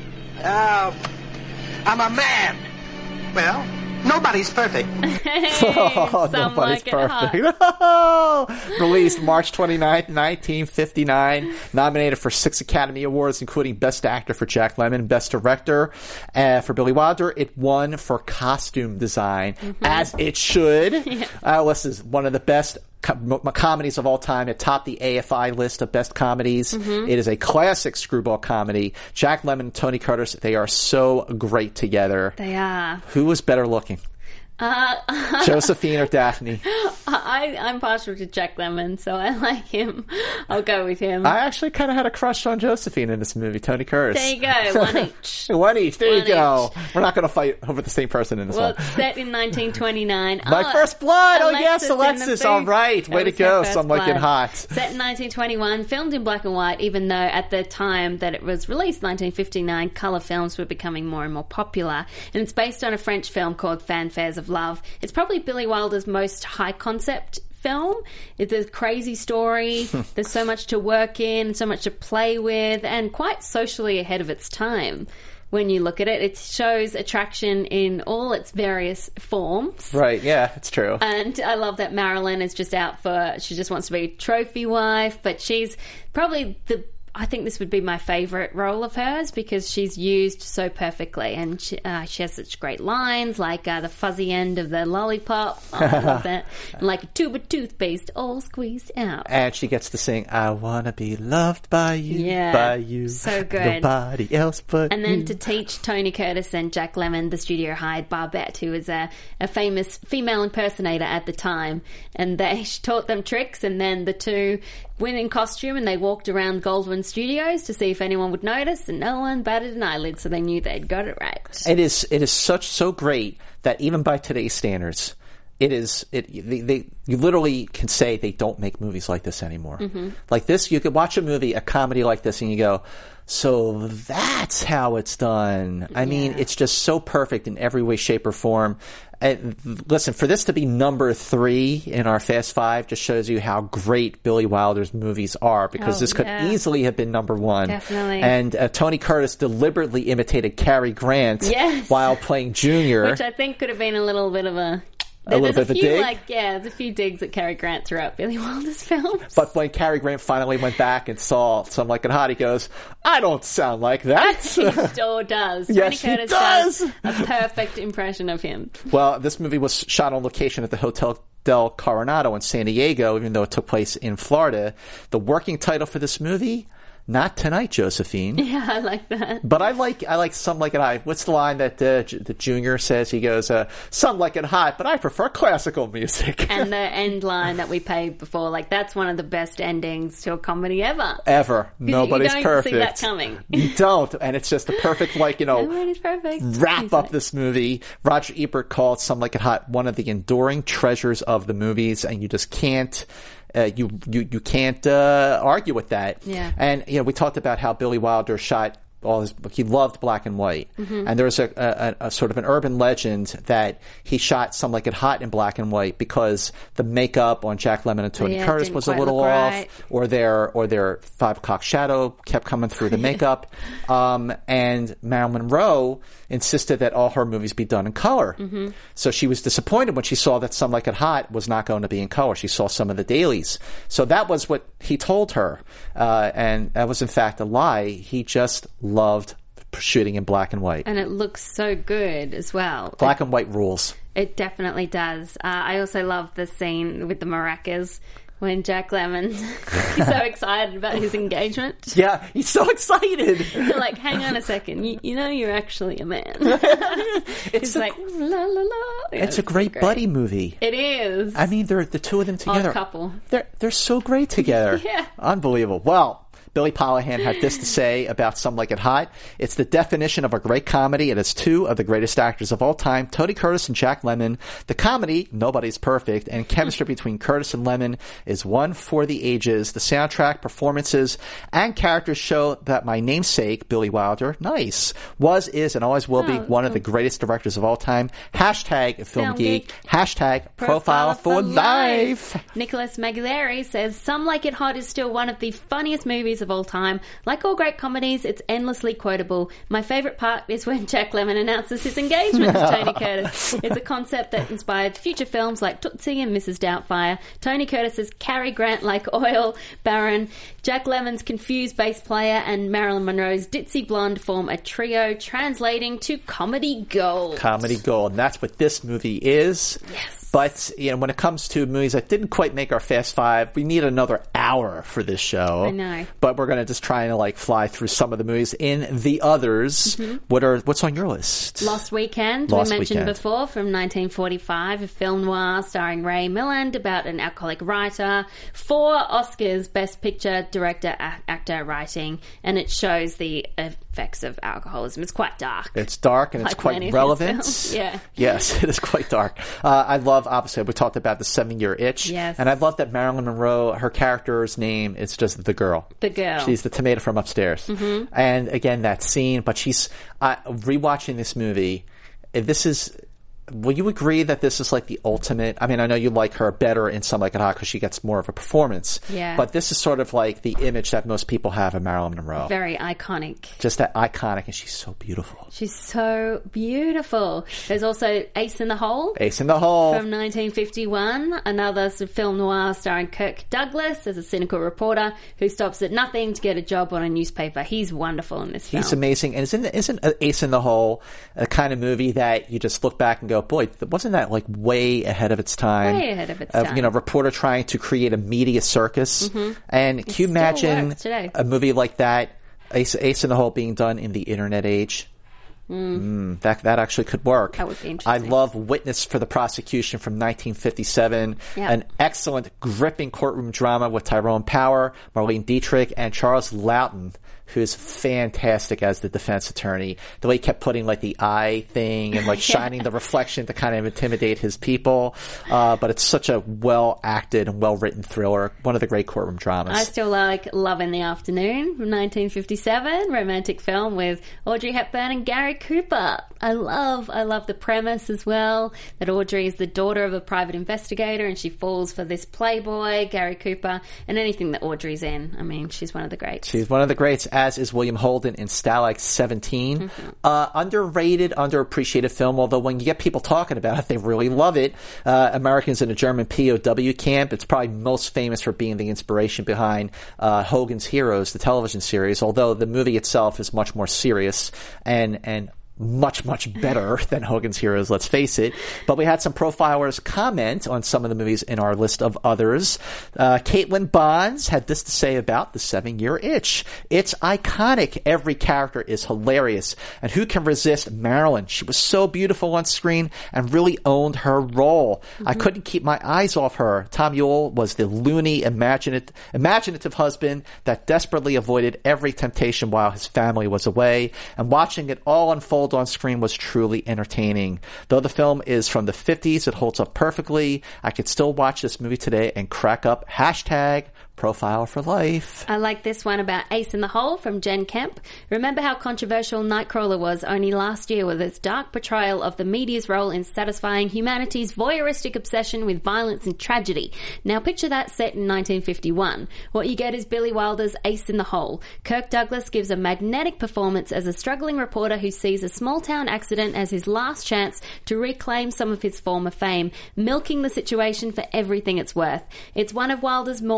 Uh, I'm a man. Well... Nobody's perfect. Hey, oh, nobody's like perfect. Released March twenty-ninth, nineteen fifty-nine. Nominated for six Academy Awards, including Best Actor for Jack Lemmon, Best Director uh, for Billy Wilder. It won for costume design, mm-hmm. as it should. Yes. Uh, this is one of the best com- comedies of all time. It topped the A F I list of best comedies. Mm-hmm. It is a classic screwball comedy. Jack Lemmon and Tony Curtis, they are so great together. They are. Who was better looking? Uh, Josephine or Daphne? I, I'm partial to Jack Lemmon, so I like him. I'll go with him. I actually kind of had a crush on Josephine in this movie, Tony Curtis. There you go, one each. one each, there one you go. Each. We're not going to fight over the same person in this well, one. Well, set in nineteen twenty-nine. My oh, First Blood! Oh, Alexis yes, Alexis, all right. Way to go, Some Like It Hot. Set in nineteen twenty-one, filmed in black and white, even though at the time that it was released, nineteen fifty-nine, colour films were becoming more and more popular. And it's based on a French film called Fanfares of Love. It's probably Billy Wilder's most high concept film. It's a crazy story. There's so much to work in, so much to play with, and quite socially ahead of its time. When you look at it, it shows attraction in all its various forms. Right, yeah, it's true. And I love that Marilyn is just out for, she just wants to be a trophy wife, but she's probably the I think this would be my favourite role of hers because she's used so perfectly, and she, uh, she has such great lines like uh, the fuzzy end of the lollipop. Oh, I love that. And like a tube of toothpaste all squeezed out. And she gets to sing, I wanna be loved by you, yeah, by you. So good. Nobody else but And then you. to teach Tony Curtis and Jack Lemmon, the studio hired Barbette, who was a, a famous female impersonator at the time, and they she taught them tricks, and then the two went in costume and they walked around Goldwyn Studios to see if anyone would notice, and no one batted an eyelid, so they knew they'd got it right. It is it is such so great that even by today's standards, it is it they, they you literally can say they don't make movies like this anymore. Mm-hmm. Like this, you could watch a movie, a comedy like this, and you go, so that's how it's done. I yeah. mean, it's just so perfect in every way, shape, or form. And listen, for this to be number three in our Fast Five just shows you how great Billy Wilder's movies are, because oh, this could yeah. easily have been number one. Definitely. And uh, Tony Curtis deliberately imitated Cary Grant yes. while playing Junior. Which I think could have been a little bit of a... A little there's bit a of few, a dig? Like, yeah, there's a few digs at Cary Grant throughout Billy Wilder's films. But when Cary Grant finally went back and saw Some Like It Hot, he goes, I don't sound like that. He sure does. Yes, Tony Curtis he does. does a perfect impression of him. Well, this movie was shot on location at the Hotel del Coronado in San Diego, even though it took place in Florida. The working title for this movie... Not Tonight, Josephine. Yeah, I like that. But I like I like Some Like It Hot. What's the line that uh, J- the Junior says? He goes, uh, Some Like It Hot, but I prefer classical music. And the end line that we played before, like that's one of the best endings to a comedy ever. Ever. Nobody's you don't perfect. see that coming. You don't. And it's just the perfect, like, you know, Nobody's perfect. wrap He's up like... this movie. Roger Ebert called Some Like It Hot one of the enduring treasures of the movies, and you just can't... Uh, you, you, you can't, uh, argue with that. Yeah. And, you know, we talked about how Billy Wilder shot all his, he loved black and white. Mm-hmm. And there's a, a, a sort of an urban legend that he shot Some Like It Hot in black and white because the makeup on Jack Lemmon and Tony yeah, Curtis was a little off, right. or their, or their five o'clock shadow kept coming through the makeup. um, and Marilyn Monroe insisted that all her movies be done in color. Mm-hmm. So she was disappointed when she saw that Some Like It Hot was not going to be in color. She saw some of the dailies. So that was what he told her. Uh, and that was in fact a lie. He just loved shooting in black and white. And it looks so good as well. Black it, and white rules. It definitely does. Uh, I also love the scene with the maracas When Jack Lemmon is so excited about his engagement. Yeah, he's so excited. You're like, hang on a second. You, you know you're actually a man. It's He's a, like, la, la, la. Yeah, it's a great, great buddy movie. It is. I mean, they're the two of them together. Odd couple. They're, they're so great together. Yeah. Unbelievable. Well, Billy Polihan had this to say about Some Like It Hot. It's the definition of a great comedy. It has two of the greatest actors of all time, Tony Curtis and Jack Lemmon. The comedy, Nobody's Perfect, and chemistry between Curtis and Lemmon is one for the ages. The soundtrack, performances, and characters show that my namesake, Billy Wilder, nice, was, is, and always will be Oh, one of the greatest directors of all time. Hashtag Film, Film Geek. Geek. Hashtag Profile, for Life. Nicholas Maglieri says, Some Like It Hot is still one of the funniest movies of all time. Like all great comedies, it's endlessly quotable. My favourite part is when Jack Lemmon announces his engagement to Tony Curtis. It's a concept that inspired future films like Tootsie and Missus Doubtfire, Tony Curtis's Cary Grant like oil baron, Jack Lemmon's confused bass player, and Marilyn Monroe's ditzy blonde form a trio, translating to comedy gold. Comedy gold. And that's what this movie is. Yes. But, you know, when it comes to movies that didn't quite make our Fast Five, we need another hour for this show. I know. But we're going to just try and, like, fly through some of the movies. In the others, Mm-hmm. what are what's on your list? Lost Weekend, Lost we mentioned Weekend. before, from nineteen forty-five, a film noir starring Ray Milland about an alcoholic writer. Four Oscars, Best Picture, Director, a- Actor, Writing, and it shows the effects of alcoholism. It's quite dark. It's dark and it's Like many quite of his relevant. films, yeah. Yes, it is quite dark. Uh, I love, obviously, we talked about the seven-year itch. Yes. And I love that Marilyn Monroe, her character's name is just the girl. The girl. She's the tomato from upstairs. Mm-hmm. And again, that scene, but she's, uh, rewatching this movie, this is, will you agree that this is like the ultimate? I mean, I know you like her better in Some Like It Hot because she gets more of a performance. Yeah. But this is sort of like the image that most people have of Marilyn Monroe. Very iconic. Just that iconic, and she's so beautiful. She's so beautiful. There's also Ace in the Hole. Ace in the Hole. From nineteen fifty-one, another sort of film noir starring Kirk Douglas as a cynical reporter who stops at nothing to get a job on a newspaper. He's wonderful in this film. He's amazing. And isn't, isn't Ace in the Hole a kind of movie that you just look back and go, boy, wasn't that like way ahead of its time? Way ahead of its Of, time. you know, reporter trying to create a media circus. Mm-hmm. And It can you still imagine works today. a movie like that, Ace, Ace in the Hole, being done in the internet age? Mm. Mm, that that actually could work. That would be I interesting. love Witness for the Prosecution from nineteen fifty-seven. Yeah. An excellent, gripping courtroom drama with Tyrone Power, Marlene Dietrich, and Charles Loughton, who's fantastic as the defense attorney. The way he kept putting like the eye thing and like shining the reflection to kind of intimidate his people. Uh, but it's such a well acted and well written thriller. One of the great courtroom dramas. I still like Love in the Afternoon from nineteen fifty-seven, romantic film with Audrey Hepburn and Gary Cooper. I love, I love the premise as well, that Audrey is the daughter of a private investigator and she falls for this playboy, Gary Cooper, and anything that Audrey's in. I mean, she's one of the greats. She's one of the greats, as is William Holden in Stalag seventeen. Mm-hmm. Uh, underrated, underappreciated film, although when you get people talking about it, they really love it. Uh, Americans in a German P O W camp. It's probably most famous for being the inspiration behind uh, Hogan's Heroes, the television series, although the movie itself is much more serious and, and much, much better than Hogan's Heroes, let's face it. But we had some profilers comment on some of the movies in our list of others. Uh, Caitlin Bonds had this to say about The Seven-Year Itch. It's iconic. Every character is hilarious. And who can resist Marilyn? She was so beautiful on screen and really owned her role. Mm-hmm. I couldn't keep my eyes off her. Tom Ewell was the loony, imaginative, imaginative husband that desperately avoided every temptation while his family was away. And watching it all unfold on screen was truly entertaining. Though the film is from the fifties, it holds up perfectly. I could still watch this movie today and crack up. Hashtag Profile for Life. I like this one about Ace in the Hole from Jen Kemp. Remember how controversial Nightcrawler was only last year with its dark portrayal of the media's role in satisfying humanity's voyeuristic obsession with violence and tragedy. Now picture that set in nineteen fifty-one. What you get is Billy Wilder's Ace in the Hole. Kirk Douglas gives a magnetic performance as a struggling reporter who sees a small-town accident as his last chance to reclaim some of his former fame, milking the situation for everything it's worth. It's one of Wilder's more underrated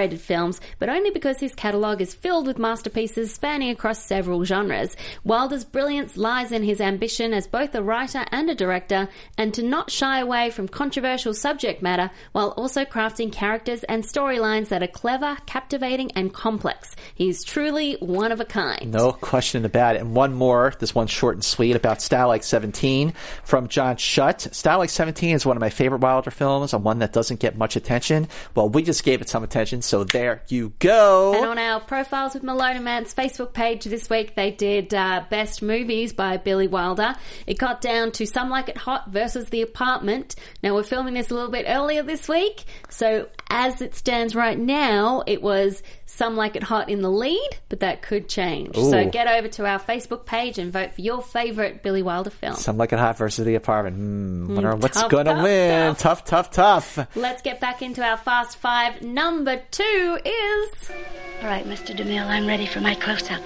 R-rated films, but only because his catalogue is filled with masterpieces spanning across several genres. Wilder's brilliance lies in his ambition as both a writer and a director, and to not shy away from controversial subject matter while also crafting characters and storylines that are clever, captivating, and complex. He's truly one of a kind. No question about it. And one more, this one's short and sweet, about Style Like seventeen from John Schutt. Style Like seventeen is one of my favorite Wilder films, and one that doesn't get much attention. Well, we just gave it some attention, so there you go. And on our Profiles with Malone and Mance Facebook page this week, they did uh, Best Movies by Billy Wilder. It got down to Some Like It Hot versus The Apartment. Now, we're filming this a little bit earlier this week, so as it stands right now, it was Some Like It Hot in the lead, but that could change. Ooh. So get over to our Facebook page and vote for your favourite Billy Wilder film. Some Like It Hot versus The Apartment. Hmm, wonder Mm, what's tough, gonna tough, win. tough. Tough, tough, tough. Let's get back into our Fast Five. Number two is... All right, Mister DeMille, I'm ready for my close-up.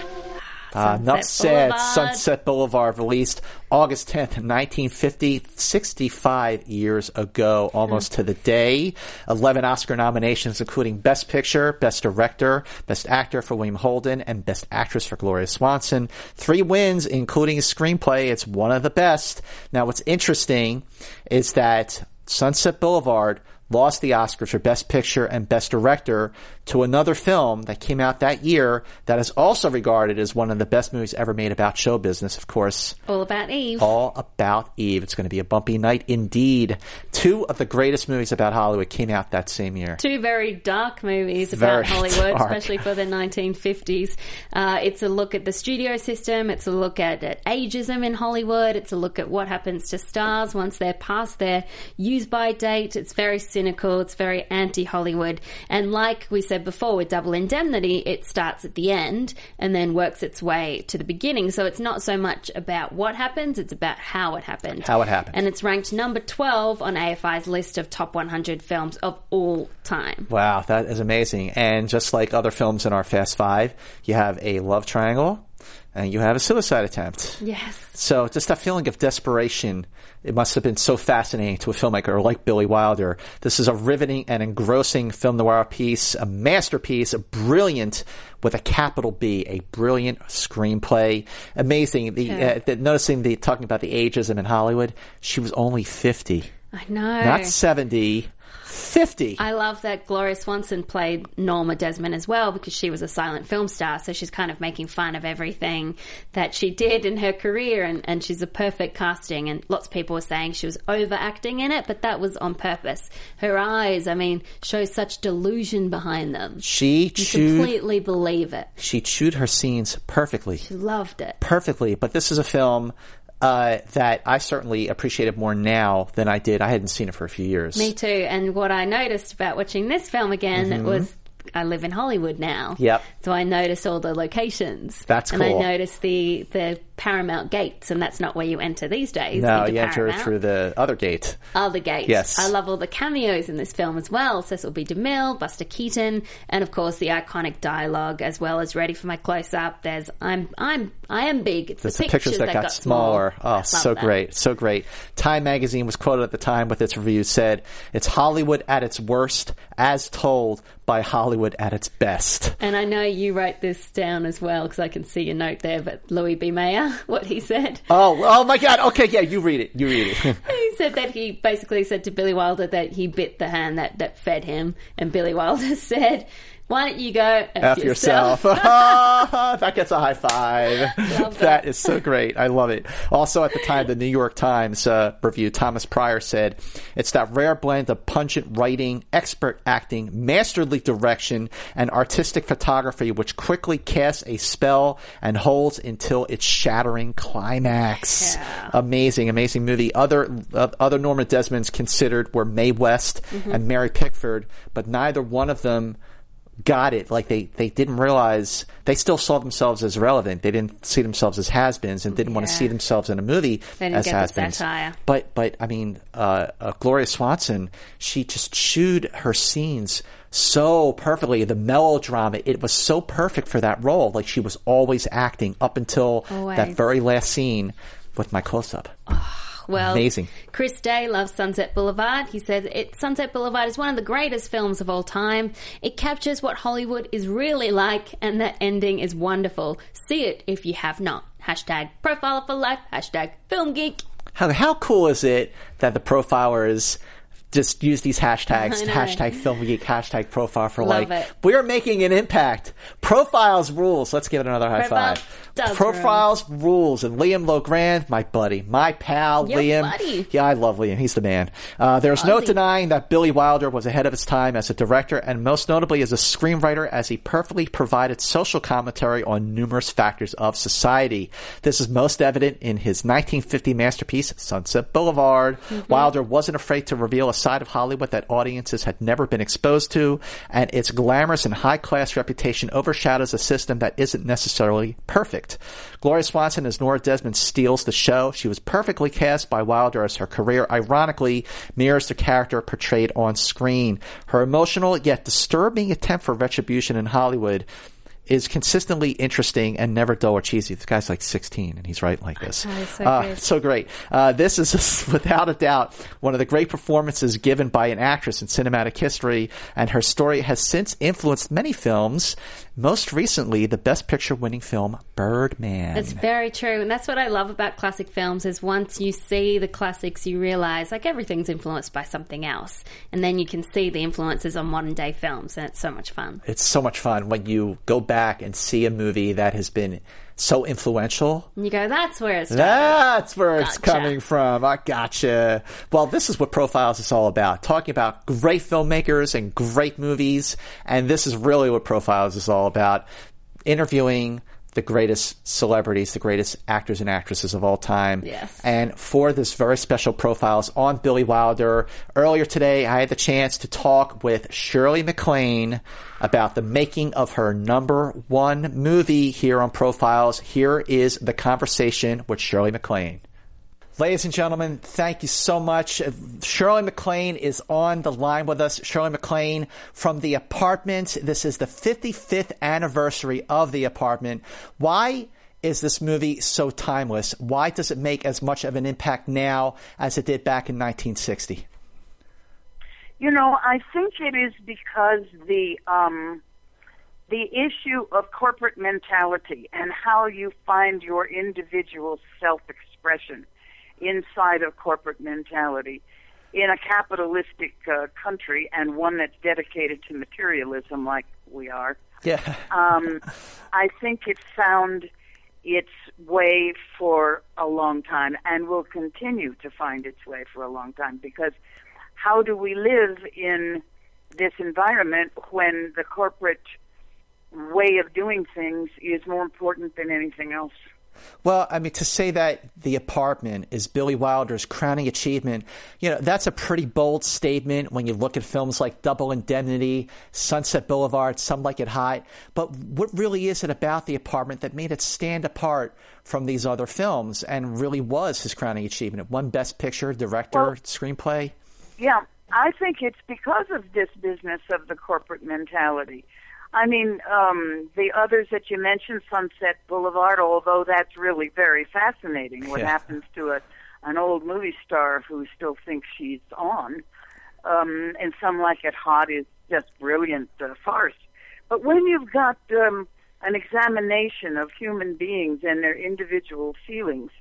Uh, enough said. Boulevard. Sunset Boulevard, released August tenth, nineteen fifty, sixty-five years ago, almost to the day. eleven Oscar nominations, including Best Picture, Best Director, Best Actor for William Holden, and Best Actress for Gloria Swanson. Three wins, including a screenplay. It's one of the best. Now, what's interesting is that Sunset Boulevard lost the Oscars for Best Picture and Best Director to another film that came out that year that is also regarded as one of the best movies ever made about show business, of course. All About Eve. All About Eve. It's going to be a bumpy night indeed. Two of the greatest movies about Hollywood came out that same year. Two very dark movies Very about Hollywood, dark. especially for the nineteen fifties. Uh, it's a look at the studio system. It's a look at, at ageism in Hollywood. It's a look at what happens to stars once they're past their use-by date. It's very cynical. It's very anti-Hollywood. And like we said before with Double Indemnity, it starts at the end and then works its way to the beginning. So it's not so much about what happens, it's about how it happened. How it happened. And it's ranked number twelve on A F I's list of top one hundred films of all time. Wow, that is amazing. And just like other films in our Fast Five, you have a love triangle and you have a suicide attempt. Yes. So just that feeling of desperation, it must have been so fascinating to a filmmaker like Billy Wilder. This is a riveting and engrossing film noir piece, a masterpiece, a brilliant, with a capital B, a brilliant screenplay. Amazing. The, Yeah. uh, the, noticing the talking about the ageism in Hollywood, she was only fifty. I know. Not seventy. fifty. I love that Gloria Swanson played Norma Desmond as well because she was a silent film star, so she's kind of making fun of everything that she did in her career, and, and she's a perfect casting, and lots of people were saying she was overacting in it, but that was on purpose. Her eyes, I mean, show such delusion behind them. She You chewed, completely believe it. she chewed her scenes perfectly. She loved it. Perfectly. But this is a film uh, that I certainly appreciated more now than I did. I hadn't seen it for a few years. Me too. And what I noticed about watching this film again Mhm. was I live in Hollywood now. Yep. So I noticed all the locations. That's and cool. I noticed the, the Paramount gates, and that's not where you enter these days. No, into you enter Paramount. through the other gate. Other gates. Yes. I love all the cameos in this film as well. Cecil B. DeMille, Buster Keaton, and of course the iconic dialogue, as well as Ready for My Close-Up. There's I'm I'm I am big. It's It's the the pictures that, got, smaller. small. I Oh, love so that. great. So great. Time magazine was quoted at the time with its review, said, "It's Hollywood at its worst, as told by Hollywood at its best." And I know you wrote this down as well because I can see your note there, but Louis B. Mayer, what he said. Oh, oh my God. Okay, yeah, you read it. You read it. He said that he basically said to Billy Wilder that he bit the hand that, that fed him, and Billy Wilder said, "Why don't you go F, F yourself." That gets a high five. Love that. that. is so great. I love it. Also at the time, the New York Times uh, review, Thomas Pryor said, "It's that rare blend of pungent writing, expert acting, masterly direction, and artistic photography which quickly casts a spell and holds until its shattering climax." Yeah. Amazing, amazing movie. Other uh, other Norma Desmonds considered were Mae West Mhm. and Mary Pickford, but neither one of them got it. Like they, they didn't realize, they still saw themselves as relevant. They didn't see themselves as has-beens and didn't want to Yeah. see themselves in a movie They didn't as get the has-beens. satire. But, but I mean, uh, uh, Gloria Swanson, she just chewed her scenes so perfectly. The melodrama, it was so perfect for that role. Like she was always acting up until Always. that very last scene with my close-up. Well, amazing. Chris Day loves Sunset Boulevard. He says it, Sunset Boulevard is one of the greatest films of all time. It captures what Hollywood is really like, and that ending is wonderful. See it if you have not. Hashtag Profiler for Life. Hashtag Film Geek. How, how cool is it that the profilers just use these hashtags, hashtag Film Geek, hashtag Profile for Love Life. it. We're making an impact. Profiles rules. Let's give it another high Profile five. does Profiles rules. And Liam Logrand, my buddy, my pal, Your Liam. buddy. Yeah, I love Liam. He's the man. Uh, there's no Aussie. denying that Billy Wilder was ahead of his time as a director and most notably as a screenwriter, as he perfectly provided social commentary on numerous factors of society. This is most evident in his nineteen fifty masterpiece, Sunset Boulevard. Mm-hmm. Wilder wasn't afraid to reveal a side of Hollywood that audiences had never been exposed to, and its glamorous and high-class reputation overshadows a system that isn't necessarily perfect. Gloria Swanson as Nora Desmond steals the show. She was perfectly cast by Wilder as her career ironically mirrors the character portrayed on screen. Her emotional yet disturbing attempt for retribution in Hollywood is consistently interesting and never dull or cheesy. This guy's like sixteen and he's right like this. Oh, so, uh, good. so great. Uh, this is without a doubt one of the great performances given by an actress in cinematic history, and her story has since influenced many films, most recently the Best Picture winning film Birdman. It's very true, and that's what I love about classic films is once you see the classics you realize like everything's influenced by something else, and then you can see the influences on modern day films, and it's so much fun. It's so much fun when you go back and see a movie that has been so influential. And you go, that's where it's started. That's where it's Gotcha. coming from. I gotcha. Well, this is what Profiles is all about. Talking about great filmmakers and great movies. And this is really what Profiles is all about. Interviewing the greatest celebrities, the greatest actors and actresses of all time. Yes. And for this very special Profiles on Billy Wilder, earlier today I had the chance to talk with Shirley MacLaine about the making of her number one movie here on Profiles. Here is the conversation with Shirley MacLaine. Ladies and gentlemen, thank you so much. Shirley MacLaine is on the line with us. Shirley MacLaine from The Apartment. This is the fifty-fifth anniversary of The Apartment. Why is this movie so timeless? Why does it make as much of an impact now as it did back in nineteen sixty? You know, I think it is because the um, the issue of corporate mentality and how you find your individual self-expression inside of corporate mentality in a capitalistic uh, country and one that's dedicated to materialism like we are. Yeah. um, I think it found its way for a long time and will continue to find its way for a long time, because how do we live in this environment when the corporate way of doing things is more important than anything else? Well, I mean, to say that The Apartment is Billy Wilder's crowning achievement, you know, that's a pretty bold statement when you look at films like Double Indemnity, Sunset Boulevard, Some Like It Hot. But what really is it about The Apartment that made it stand apart from these other films and really was his crowning achievement? It won Best Picture, Director, well, Screenplay. Yeah, I think it's because of this business of the corporate mentality. I mean, um, the others that you mentioned, Sunset Boulevard, although that's really very fascinating, what yeah. happens to a, an old movie star who still thinks she's on, um, and Some Like It Hot is just brilliant uh, farce. But when you've got um, an examination of human beings and their individual feelings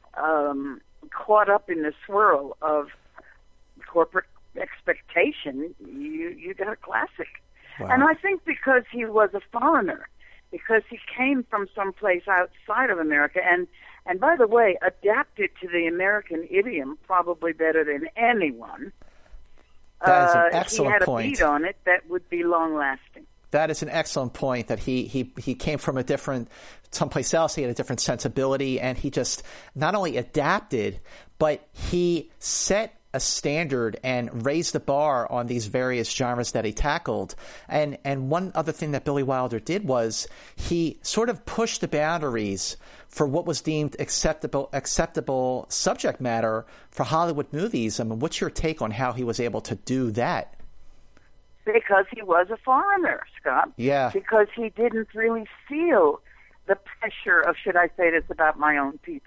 um, caught up in the swirl of corporate expectation, you, you got a classic. Wow. And I think because he was a foreigner, because he came from someplace outside of America, and, and by the way, adapted to the American idiom probably better than anyone. That is an uh, excellent he had point. a beat on it that would be long-lasting. That is an excellent point, that he, he, he came from a different, someplace else, he had a different sensibility, and he just not only adapted, but he set a standard and raised the bar on these various genres that he tackled. And and one other thing that Billy Wilder did was he sort of pushed the boundaries for what was deemed acceptable acceptable subject matter for Hollywood movies. I mean, what's your take on how he was able to do that? Because he was a foreigner, Scott. Yeah. Because he didn't really feel the pressure of, should I say this about my own people,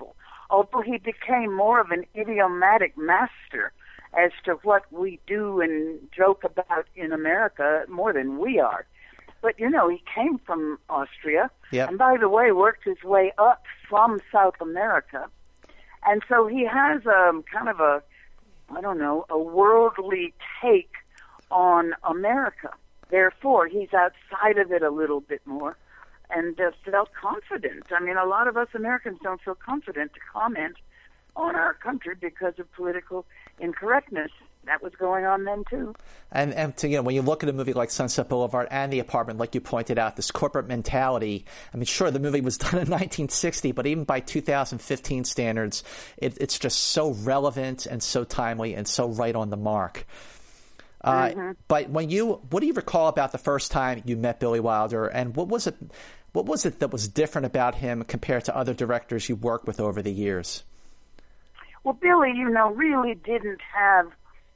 although he became more of an idiomatic master as to what we do and joke about in America more than we are. But, you know, he came from Austria, yep. and by the way, worked his way up from South America. And so he has um, kind of a, I don't know, a worldly take on America. Therefore, he's outside of it a little bit more and uh, felt confident. I mean, a lot of us Americans don't feel confident to comment on our country because of political incorrectness. That was going on then, too. And, and to, you know, when you look at a movie like Sunset Boulevard and The Apartment, like you pointed out, this corporate mentality, I mean, sure, the movie was done in nineteen sixty, but even by two thousand fifteen standards, it, it's just so relevant and so timely and so right on the mark. Uh, mm-hmm. But when you, what do you recall about the first time you met Billy Wilder, and what was it, what was it that was different about him compared to other directors you worked with over the years? Well, Billy, you know, really didn't have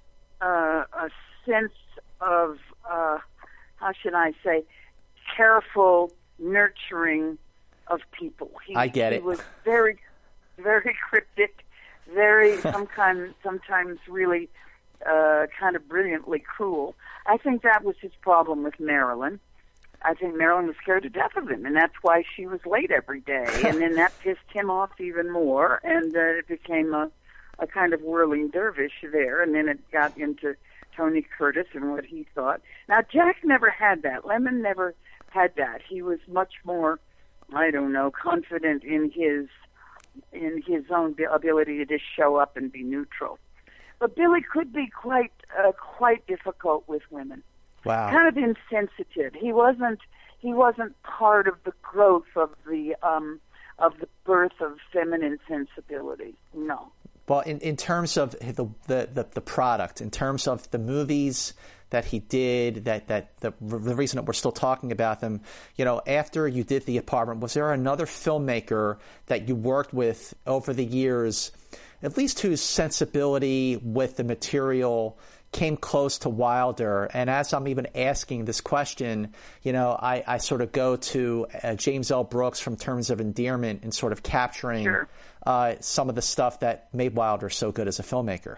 uh, a sense of, uh, how should I say, careful nurturing of people. He, I get it. He was very, very cryptic, very sometimes, sometimes really uh, kind of brilliantly cruel. I think that was his problem with Marilyn. I think Marilyn was scared to death of him, and that's why she was late every day. And then that pissed him off even more, and uh, it became a, a kind of whirling dervish there. And then it got into Tony Curtis and what he thought. Now, Jack never had that. Lemon never had that. He was much more, I don't know, confident in his in his own ability to just show up and be neutral. But Billy could be quite uh, quite difficult with women. Wow. Kind of insensitive. He wasn't. He wasn't part of the growth of the um, of the birth of feminine sensibility. No. Well, in, in terms of the, the the the product, in terms of the movies that he did, that that the, the reason that we're still talking about them, you know, after you did The Apartment, was there another filmmaker that you worked with over the years, at least whose sensibility with the material came close to Wilder? And as I'm even asking this question, you know, I, I sort of go to uh, James L. Brooks from Terms of Endearment and sort of capturing sure. uh, some of the stuff that made Wilder so good as a filmmaker.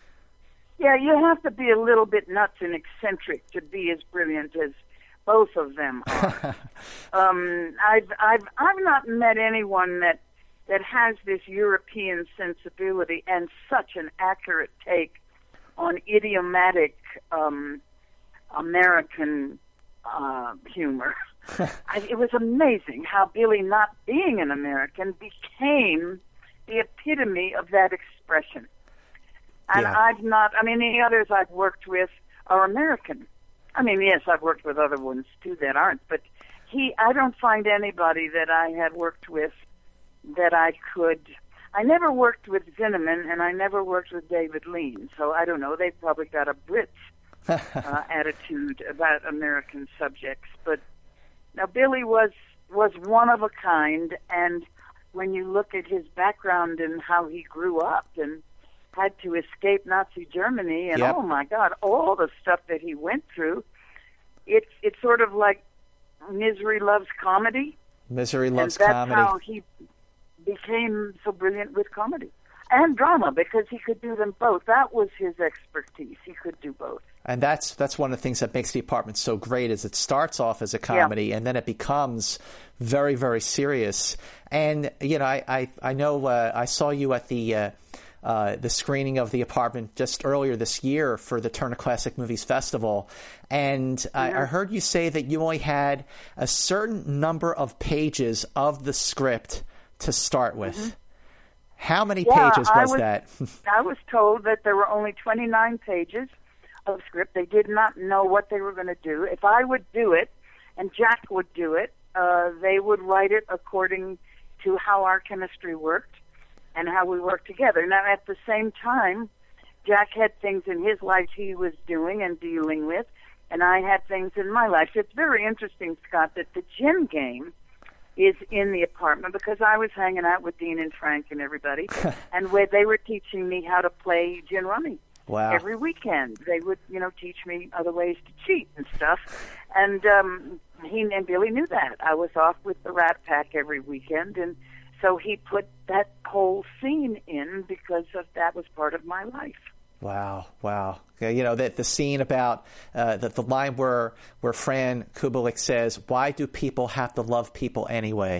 Yeah, you have to be a little bit nuts and eccentric to be as brilliant as both of them are. um, I've I've I've not met anyone that that has this European sensibility and such an accurate take on idiomatic um, American uh, humor. I, it was amazing how Billy, not being an American, became the epitome of that expression. And yeah. I've not, I mean, the others I've worked with are American. I mean, yes, I've worked with other ones too that aren't, but he, I don't find anybody that I had worked with that I could. I never worked with Zinnemann, and I never worked with David Lean, so I don't know. They've probably got a Brit uh, attitude about American subjects. But now Billy was was one of a kind, and when you look at his background and how he grew up and had to escape Nazi Germany, and yep. oh my God, all the stuff that he went through, it's it's sort of like Misery Loves Comedy. Misery Loves and that's Comedy. How he became so brilliant with comedy and drama, because he could do them both. That was his expertise. He could do both. And that's that's one of the things that makes The Apartment so great, is it starts off as a comedy yeah. and then it becomes very, very serious. And, you know, I, I, I know uh, I saw you at the uh, uh, the screening of The Apartment just earlier this year for the Turner Classic Movies Festival. And mm-hmm. I, I heard you say that you only had a certain number of pages of the script to start with. Mm-hmm. How many yeah, pages was, was that? I was told that there were only twenty-nine pages of script. They did not know what they were going to do. If I would do it, and Jack would do it, uh, they would write it according to how our chemistry worked and how we worked together. Now, at the same time, Jack had things in his life he was doing and dealing with, and I had things in my life. It's very interesting, Scott, that the gin game is in The Apartment, because I was hanging out with Dean and Frank and everybody, and where they were teaching me how to play gin rummy. Wow. Every weekend, they would, you know, teach me other ways to cheat and stuff. And um, he and Billy knew that. I was off with the Rat Pack every weekend, and So he put that whole scene in because of that was part of my life. Wow, wow. You know, the, the scene about uh, the, the line where, where Fran Kubelik says, "Why do people have to love people anyway?"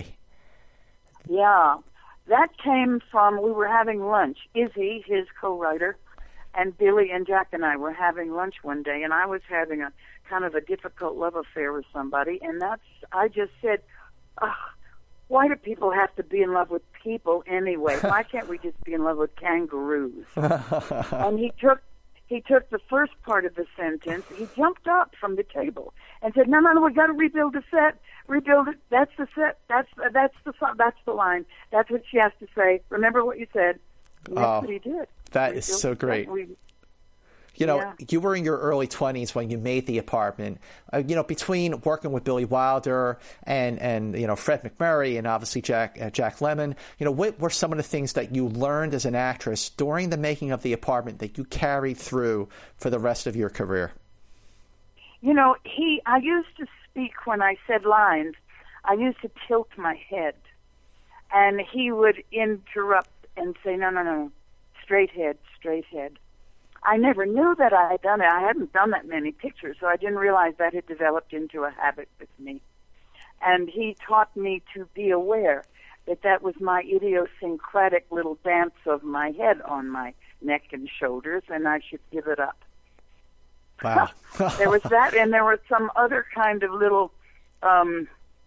Yeah, that came from, we were having lunch. Izzy, his co-writer, and Billy and Jack and I were having lunch one day, and I was having a kind of a difficult love affair with somebody, and that's, I just said, oh, why do people have to be in love with people anyway? Why can't we just be in love with kangaroos? And he took he took the first part of the sentence. He jumped up from the table and said, "No, no, no, we got to rebuild the set. Rebuild it. That's the set. That's that's the that's the line. That's what she has to say. Remember what you said." And that's oh, what he did. That we is so great. We, You know, yeah. you were in your early twenties when you made The Apartment. Uh, you know, between working with Billy Wilder and, and you know, Fred MacMurray and obviously Jack uh, Jack Lemmon, you know, what were some of the things that you learned as an actress during the making of The Apartment that you carried through for the rest of your career? You know, he. I used to speak when I said lines. I used to tilt my head, and he would interrupt and say, "No, no, no, straight head, straight head." I never knew that I had done it. I hadn't done that many pictures, so I didn't realize that had developed into a habit with me. And he taught me to be aware that that was my idiosyncratic little dance of my head on my neck and shoulders, and I should give it up. Wow. There was that, and there was some other kind of little um,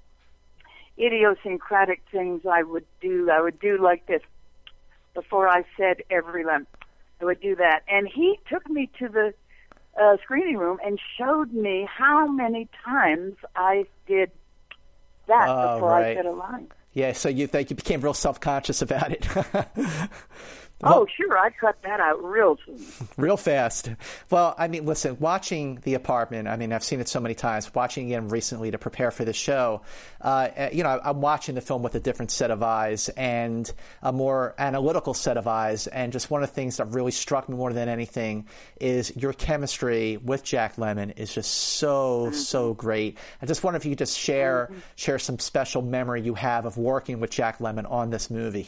idiosyncratic things I would do. I would do like this before I said every line. I would do that. And he took me to the uh, screening room and showed me how many times I did that oh, before right. I said a line. Yeah, so you think you became real self-conscious about it. Well, oh, sure. I cut that out real soon. Real fast. Well, I mean, listen, watching The Apartment, I mean, I've seen it so many times, watching it again recently to prepare for the show, uh, you know, I'm watching the film with a different set of eyes and a more analytical set of eyes. And just one of the things that really struck me more than anything is your chemistry with Jack Lemmon is just so, mm-hmm. so great. I just wonder if you could just share, mm-hmm. share some special memory you have of working with Jack Lemmon on this movie.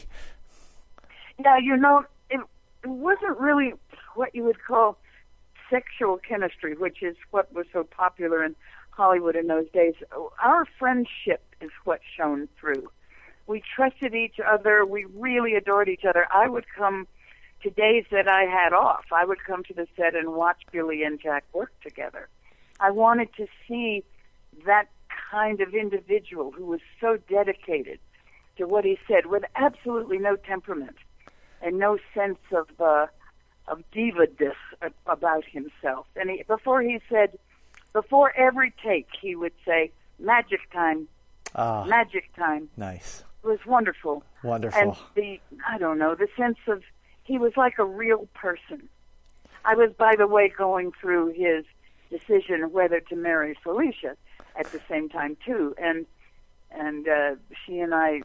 Yeah, you know, it, it wasn't really what you would call sexual chemistry, which is what was so popular in Hollywood in those days. Our friendship is what shone through. We trusted each other. We really adored each other. I would come to days that I had off. I would come to the set and watch Billy and Jack work together. I wanted to see that kind of individual who was so dedicated to what he said with absolutely no temperament and no sense of uh, of diva-ness about himself. And he, before he said, before every take, he would say, "Magic time, oh, magic time." Nice. It was wonderful. Wonderful. And the, I don't know, the sense of, he was like a real person. I was, by the way, going through his decision whether to marry Felicia at the same time, too. And, and uh, she and I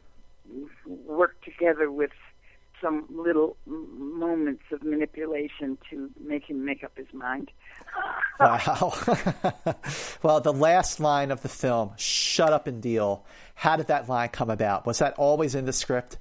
worked together with some little moments of manipulation to make him make up his mind. Wow. Well, the last line of the film, "Shut up and deal." How did that line come about? Was that always in the script?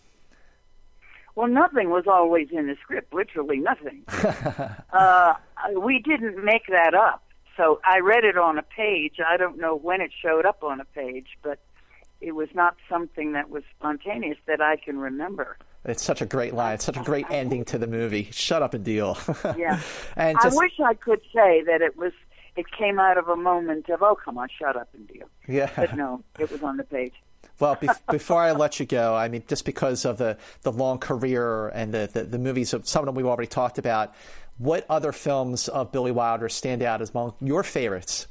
Well, nothing was always in the script, literally nothing. uh, we didn't make that up. So I read it on a page. I don't know when it showed up on a page, but it was not something that was spontaneous that I can remember. It's such a great line. It's such a great ending to the movie. Shut up and deal. Yeah. And just, I wish I could say that it was. It came out of a moment of, oh, come on, shut up and deal. Yeah. But no, it was on the page. Well, be- before I let you go, I mean, just because of the, the long career and the, the, the movies, some of them we've already talked about, what other films of Billy Wilder stand out as among your favorites?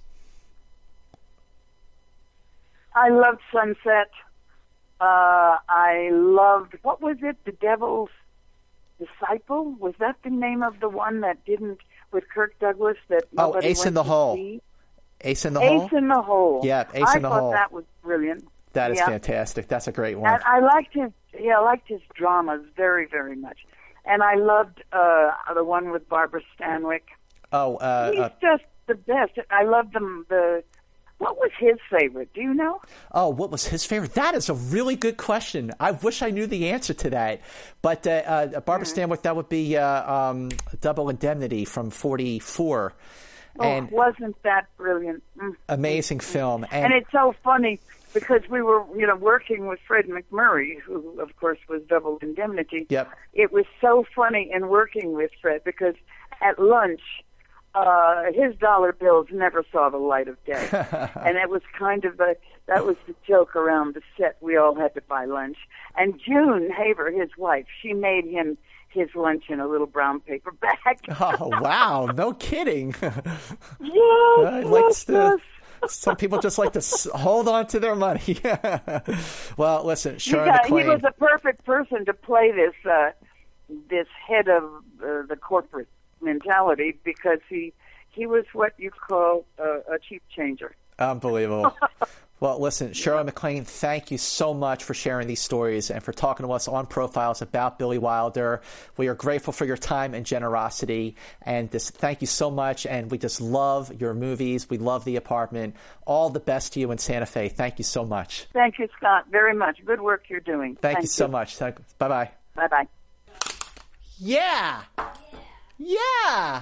I loved Sunset. Uh, I loved, what was it, The Devil's Disciple? Was that the name of the one that didn't, with Kirk Douglas, that Oh, nobody Ace went in the to Hole. see? Ace in the Ace Hole? Ace in the Hole. Yeah, Ace I in the thought Hole. that was brilliant. That is yeah. fantastic. That's a great one. And I liked his, yeah, I liked his dramas very, very much. And I loved uh, the one with Barbara Stanwyck. Oh, uh, He's uh, just the best. I loved them, the What was his favorite? Do you know? Oh, what was his favorite? That is a really good question. I wish I knew the answer to that. But uh, uh, Barbara mm-hmm. Stanwyck, that would be uh, um, Double Indemnity from forty-four. Oh, and wasn't that brilliant? Mm-hmm. Amazing film. And, and it's so funny because we were, you know, working with Fred MacMurray, who, of course, was Double Indemnity. Yep. It was so funny in working with Fred because at lunch, Uh, his dollar bills never saw the light of day. And it was kind of a, that was the joke around the set. We all had to buy lunch. And June Haver, his wife, she made him his lunch in a little brown paper bag. Oh, wow. No kidding. Yes, I like yes, to, yes. Some people just like to s- hold on to their money. Well, listen, Shirley got, MacLaine. He was a perfect person to play this, uh, this head of uh, the corporate mentality because he he was what you call a, a cheap changer. Unbelievable. Well, listen, Shirley MacLaine, thank you so much for sharing these stories and for talking to us on Profiles about Billy Wilder. We are grateful for your time and generosity, and this, thank you so much. And we just love your movies. We love The Apartment. All the best to you in Santa Fe. Thank you so much. Thank you, Scott, very much. Good work you're doing. Thank, thank you so you. much. Bye-bye. Bye-bye. Yeah. Yeah.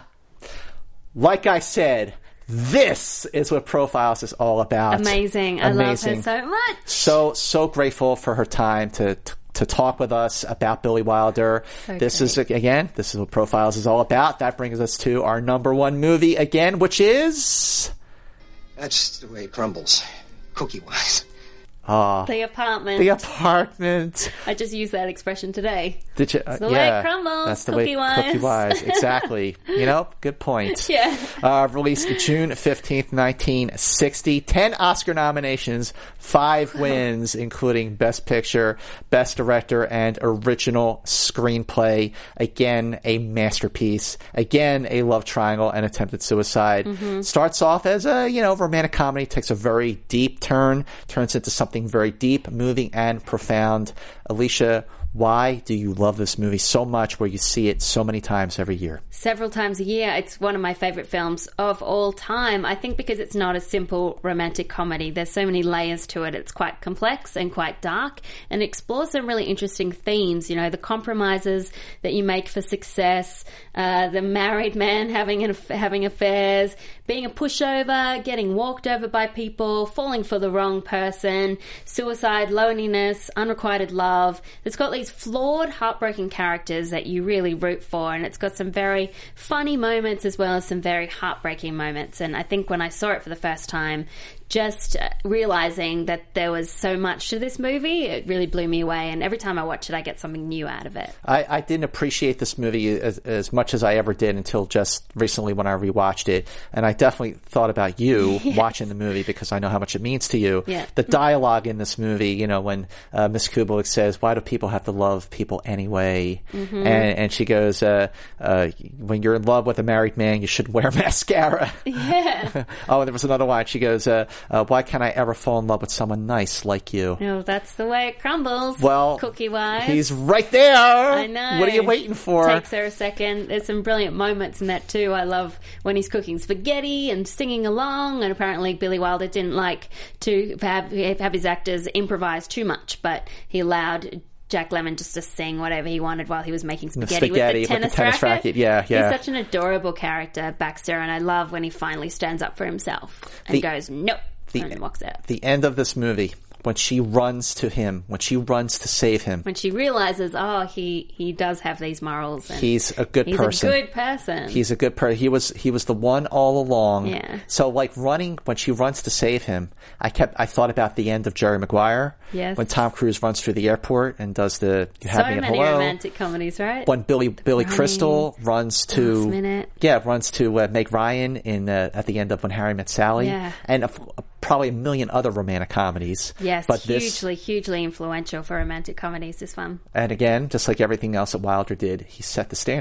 Like I said, this is what Profiles is all about. Amazing. I Amazing. love her so much. So, so grateful for her time to, to, to talk with us about Billy Wilder. So this great. is, again, this is what Profiles is all about. That brings us to our number one movie again, which is... That's the way it crumbles, cookie-wise. Ah, The Apartment. The Apartment. I just used that expression today. Did you? Uh, It's the yeah, way it crumbles, that's the cookie-wise. way cookie-wise. Exactly. You know, good point. Yeah. Uh, released June fifteenth, nineteen sixty. Ten Oscar nominations, five wins, including Best Picture, Best Director, and Original Screenplay. Again, a masterpiece. Again, a love triangle and attempted suicide. Mm-hmm. Starts off as a, you know, romantic comedy, takes a very deep turn, turns into something very deep, moving, and profound. Alicia, why do you love this movie so much where you see it so many times every year? Several times a year. It's one of my favorite films of all time. I think because it's not a simple romantic comedy. There's so many layers to it. It's quite complex and quite dark and explores some really interesting themes. You know, the compromises that you make for success, uh, the married man having an, having affairs, being a pushover, getting walked over by people, falling for the wrong person, suicide, loneliness, unrequited love. It's got these flawed, heartbreaking characters that you really root for, and it's got some very funny moments as well as some very heartbreaking moments. And I think when I saw it for the first time, just realizing that there was so much to this movie, it really blew me away. And every time I watch it, I get something new out of it. I, I didn't appreciate this movie as, as much as I ever did until just recently when I rewatched it. And I definitely thought about you Yes. watching the movie because I know how much it means to you. Yeah. The dialogue in this movie, you know, when uh, Miss Kubelik says, "Why do people have to love people anyway?" Mm-hmm. And, and she goes, uh, uh, "When you're in love with a married man, you should wear mascara." Yeah. Oh, and there was another line. She goes, uh, uh, "Why can't I ever fall in love with someone nice like you?" No, that's the way it crumbles. Well, cookie-wise. he's right there. I know. What are you waiting for? Takes her a second. There's some brilliant moments in that too. I love when he's cooking spaghetti and singing along. And apparently Billy Wilder didn't like to have, have his actors improvise too much, but he allowed Jack Lemmon just to sing whatever he wanted while he was making spaghetti, spaghetti with the tennis, with the tennis racket. racket. Yeah, yeah. He's such an adorable character, Baxter, and I love when he finally stands up for himself and The- goes, "Nope," the- and walks out. The end of this movie, when she runs to him, when she runs to save him, When she realizes, oh, he, he does have these morals. And he's a good he's person. a good person. He's a good person. He was he was the one all along. Yeah. So like running when she runs to save him, I kept I thought about the end of Jerry Maguire. Yes. When Tom Cruise runs through the airport and does the you so have me at many hello. romantic comedies, right? When Billy Billy Running. Crystal runs to Last Minute. yeah runs to uh, Meg Ryan in uh, at the end of When Harry Met Sally. Yeah. And uh, probably a million other romantic comedies. Yes, but hugely, this, hugely influential for romantic comedies, this one. and again, just like everything else that Wilder did, he set the standard.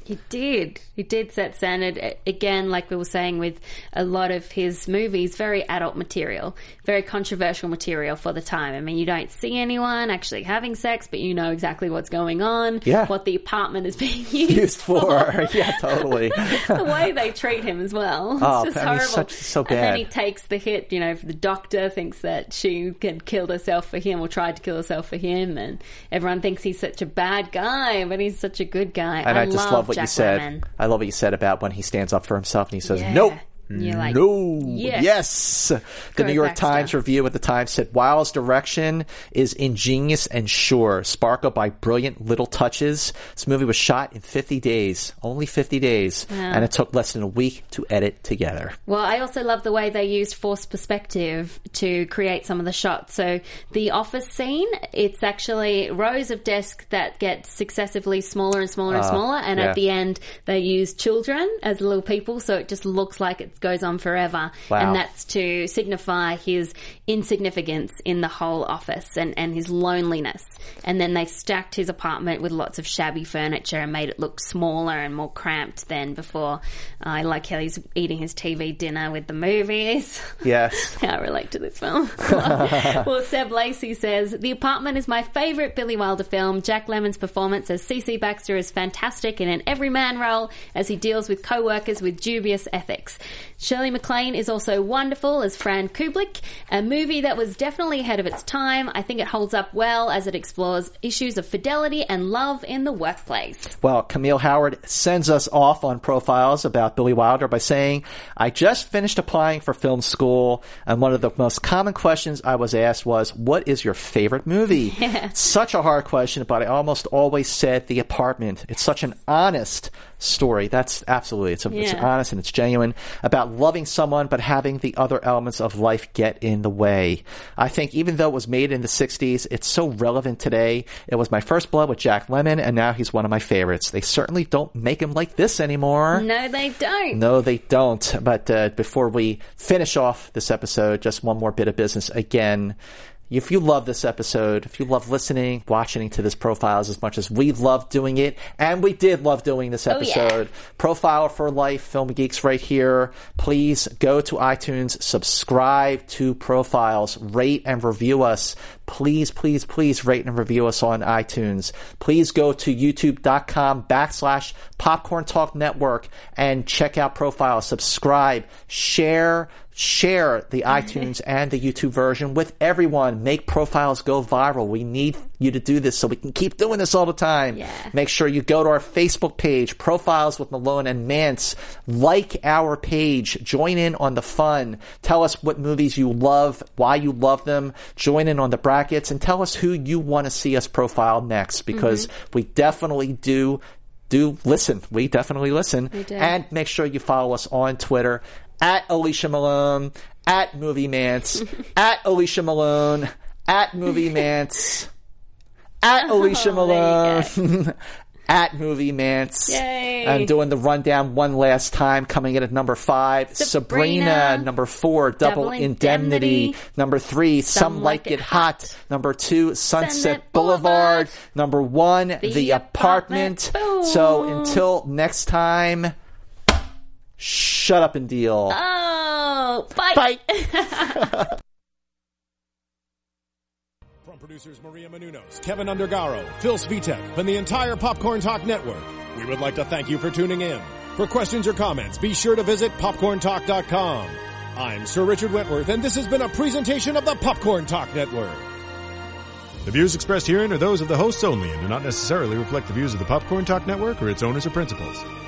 He did. He did set standard. Again, like we were saying with a lot of his movies, very adult material, very controversial material for the time. I mean, you don't see anyone actually having sex, but you know exactly what's going on, yeah. what the apartment is being used, used for. for. Yeah, totally. The way they treat him as well. It's oh, just I mean, horrible. Such, so bad. And then he takes the hit, you know, the doctor thinks that she had killed herself for him or tried to kill herself for him, and everyone thinks he's such a bad guy, but he's such a good guy. And I, I just love, love what Jack you said. Lemmon. I love what you said about when he stands up for himself and he says, yeah. nope. You're like, no. yes. yes. The Go New York Baxter. Times review at the time said, Weil's direction is ingenious and sure, sparkled by brilliant little touches. This movie was shot in fifty days, only fifty days, yeah. and it took less than a week to edit together. Well, I also love the way they used forced perspective to create some of the shots. So the office scene, it's actually rows of desks that get successively smaller and smaller and uh, smaller, and yeah. at the end they use children as little people, so it just looks like it goes on forever. Wow. And that's to signify his insignificance in the whole office and, and his loneliness. And then they stacked his apartment with lots of shabby furniture and made it look smaller and more cramped than before. I like how he's eating his T V dinner with the movies. Yes. I relate to this film. Well, Seb Lacey says, The Apartment is my favourite Billy Wilder film. Jack Lemmon's performance as C C Baxter is fantastic in an everyman role as he deals with co-workers with dubious ethics. Shirley MacLaine is also wonderful as Fran Kubelik, a movie that was definitely ahead of its time. I think it holds up well as it explores issues of fidelity and love in the workplace. Well, Camille Howard sends us off on profiles about Billy Wilder by saying, I just finished applying for film school, and one of the most common questions I was asked was, what is your favorite movie? Yeah. Such a hard question, but I almost always said The Apartment. It's such an honest story. That's absolutely, it's, a, yeah. it's honest and it's genuine about loving someone but having the other elements of life get in the way. I think even though it was made in the sixties, it's so relevant today. It was my first blood with Jack Lemmon, and now he's one of my favorites. They certainly don't make him like this anymore. No, they don't. No, they don't. But uh, before we finish off this episode, just one more bit of business again. If you love this episode, if you love listening, watching to this Profiles as much as we love doing it, and we did love doing this episode, oh, yeah. Profile for Life, Film Geeks right here. Please go to iTunes, subscribe to Profiles, rate and review us. Please, please, please rate and review us on iTunes. Please go to youtube.com backslash Popcorn Talk Network and check out Profiles. Subscribe, share, Share the iTunes and the YouTube version with everyone. Make Profiles go viral. We need you to do this so we can keep doing this all the time. Yeah. Make sure you go to our Facebook page, Profiles with Malone and Mance. Like our page. Join in on the fun. Tell us what movies you love, why you love them. Join in on the brackets and tell us who you want to see us profile next, because mm-hmm. we definitely do do listen. We definitely listen. We do. And make sure you follow us on Twitter. At Alicia Malone, at Movie Mance, at Alicia Malone, at Movie Mance, at Alicia Malone, at Movie Mance. Yay. I'm doing the rundown one last time, coming in at number five. Sabrina. Sabrina. Number four, Double, Double Indemnity. Indemnity. Number three, Some, Some Like, like It Hot. hot. Number two, Sunset, Sunset Boulevard. Boulevard. Number one, The, the Apartment. Apartment. So until next time, shut up and deal. Oh, bye. Bye. From producers Maria Menounos, Kevin Undergaro, Phil Svitek, and the entire Popcorn Talk Network, we would like to thank you for tuning in. For questions or comments, be sure to visit popcorn talk dot com. I'm Sir Richard Wentworth, and this has been a presentation of the Popcorn Talk Network. The views expressed herein are those of the hosts only and do not necessarily reflect the views of the Popcorn Talk Network or its owners or principals.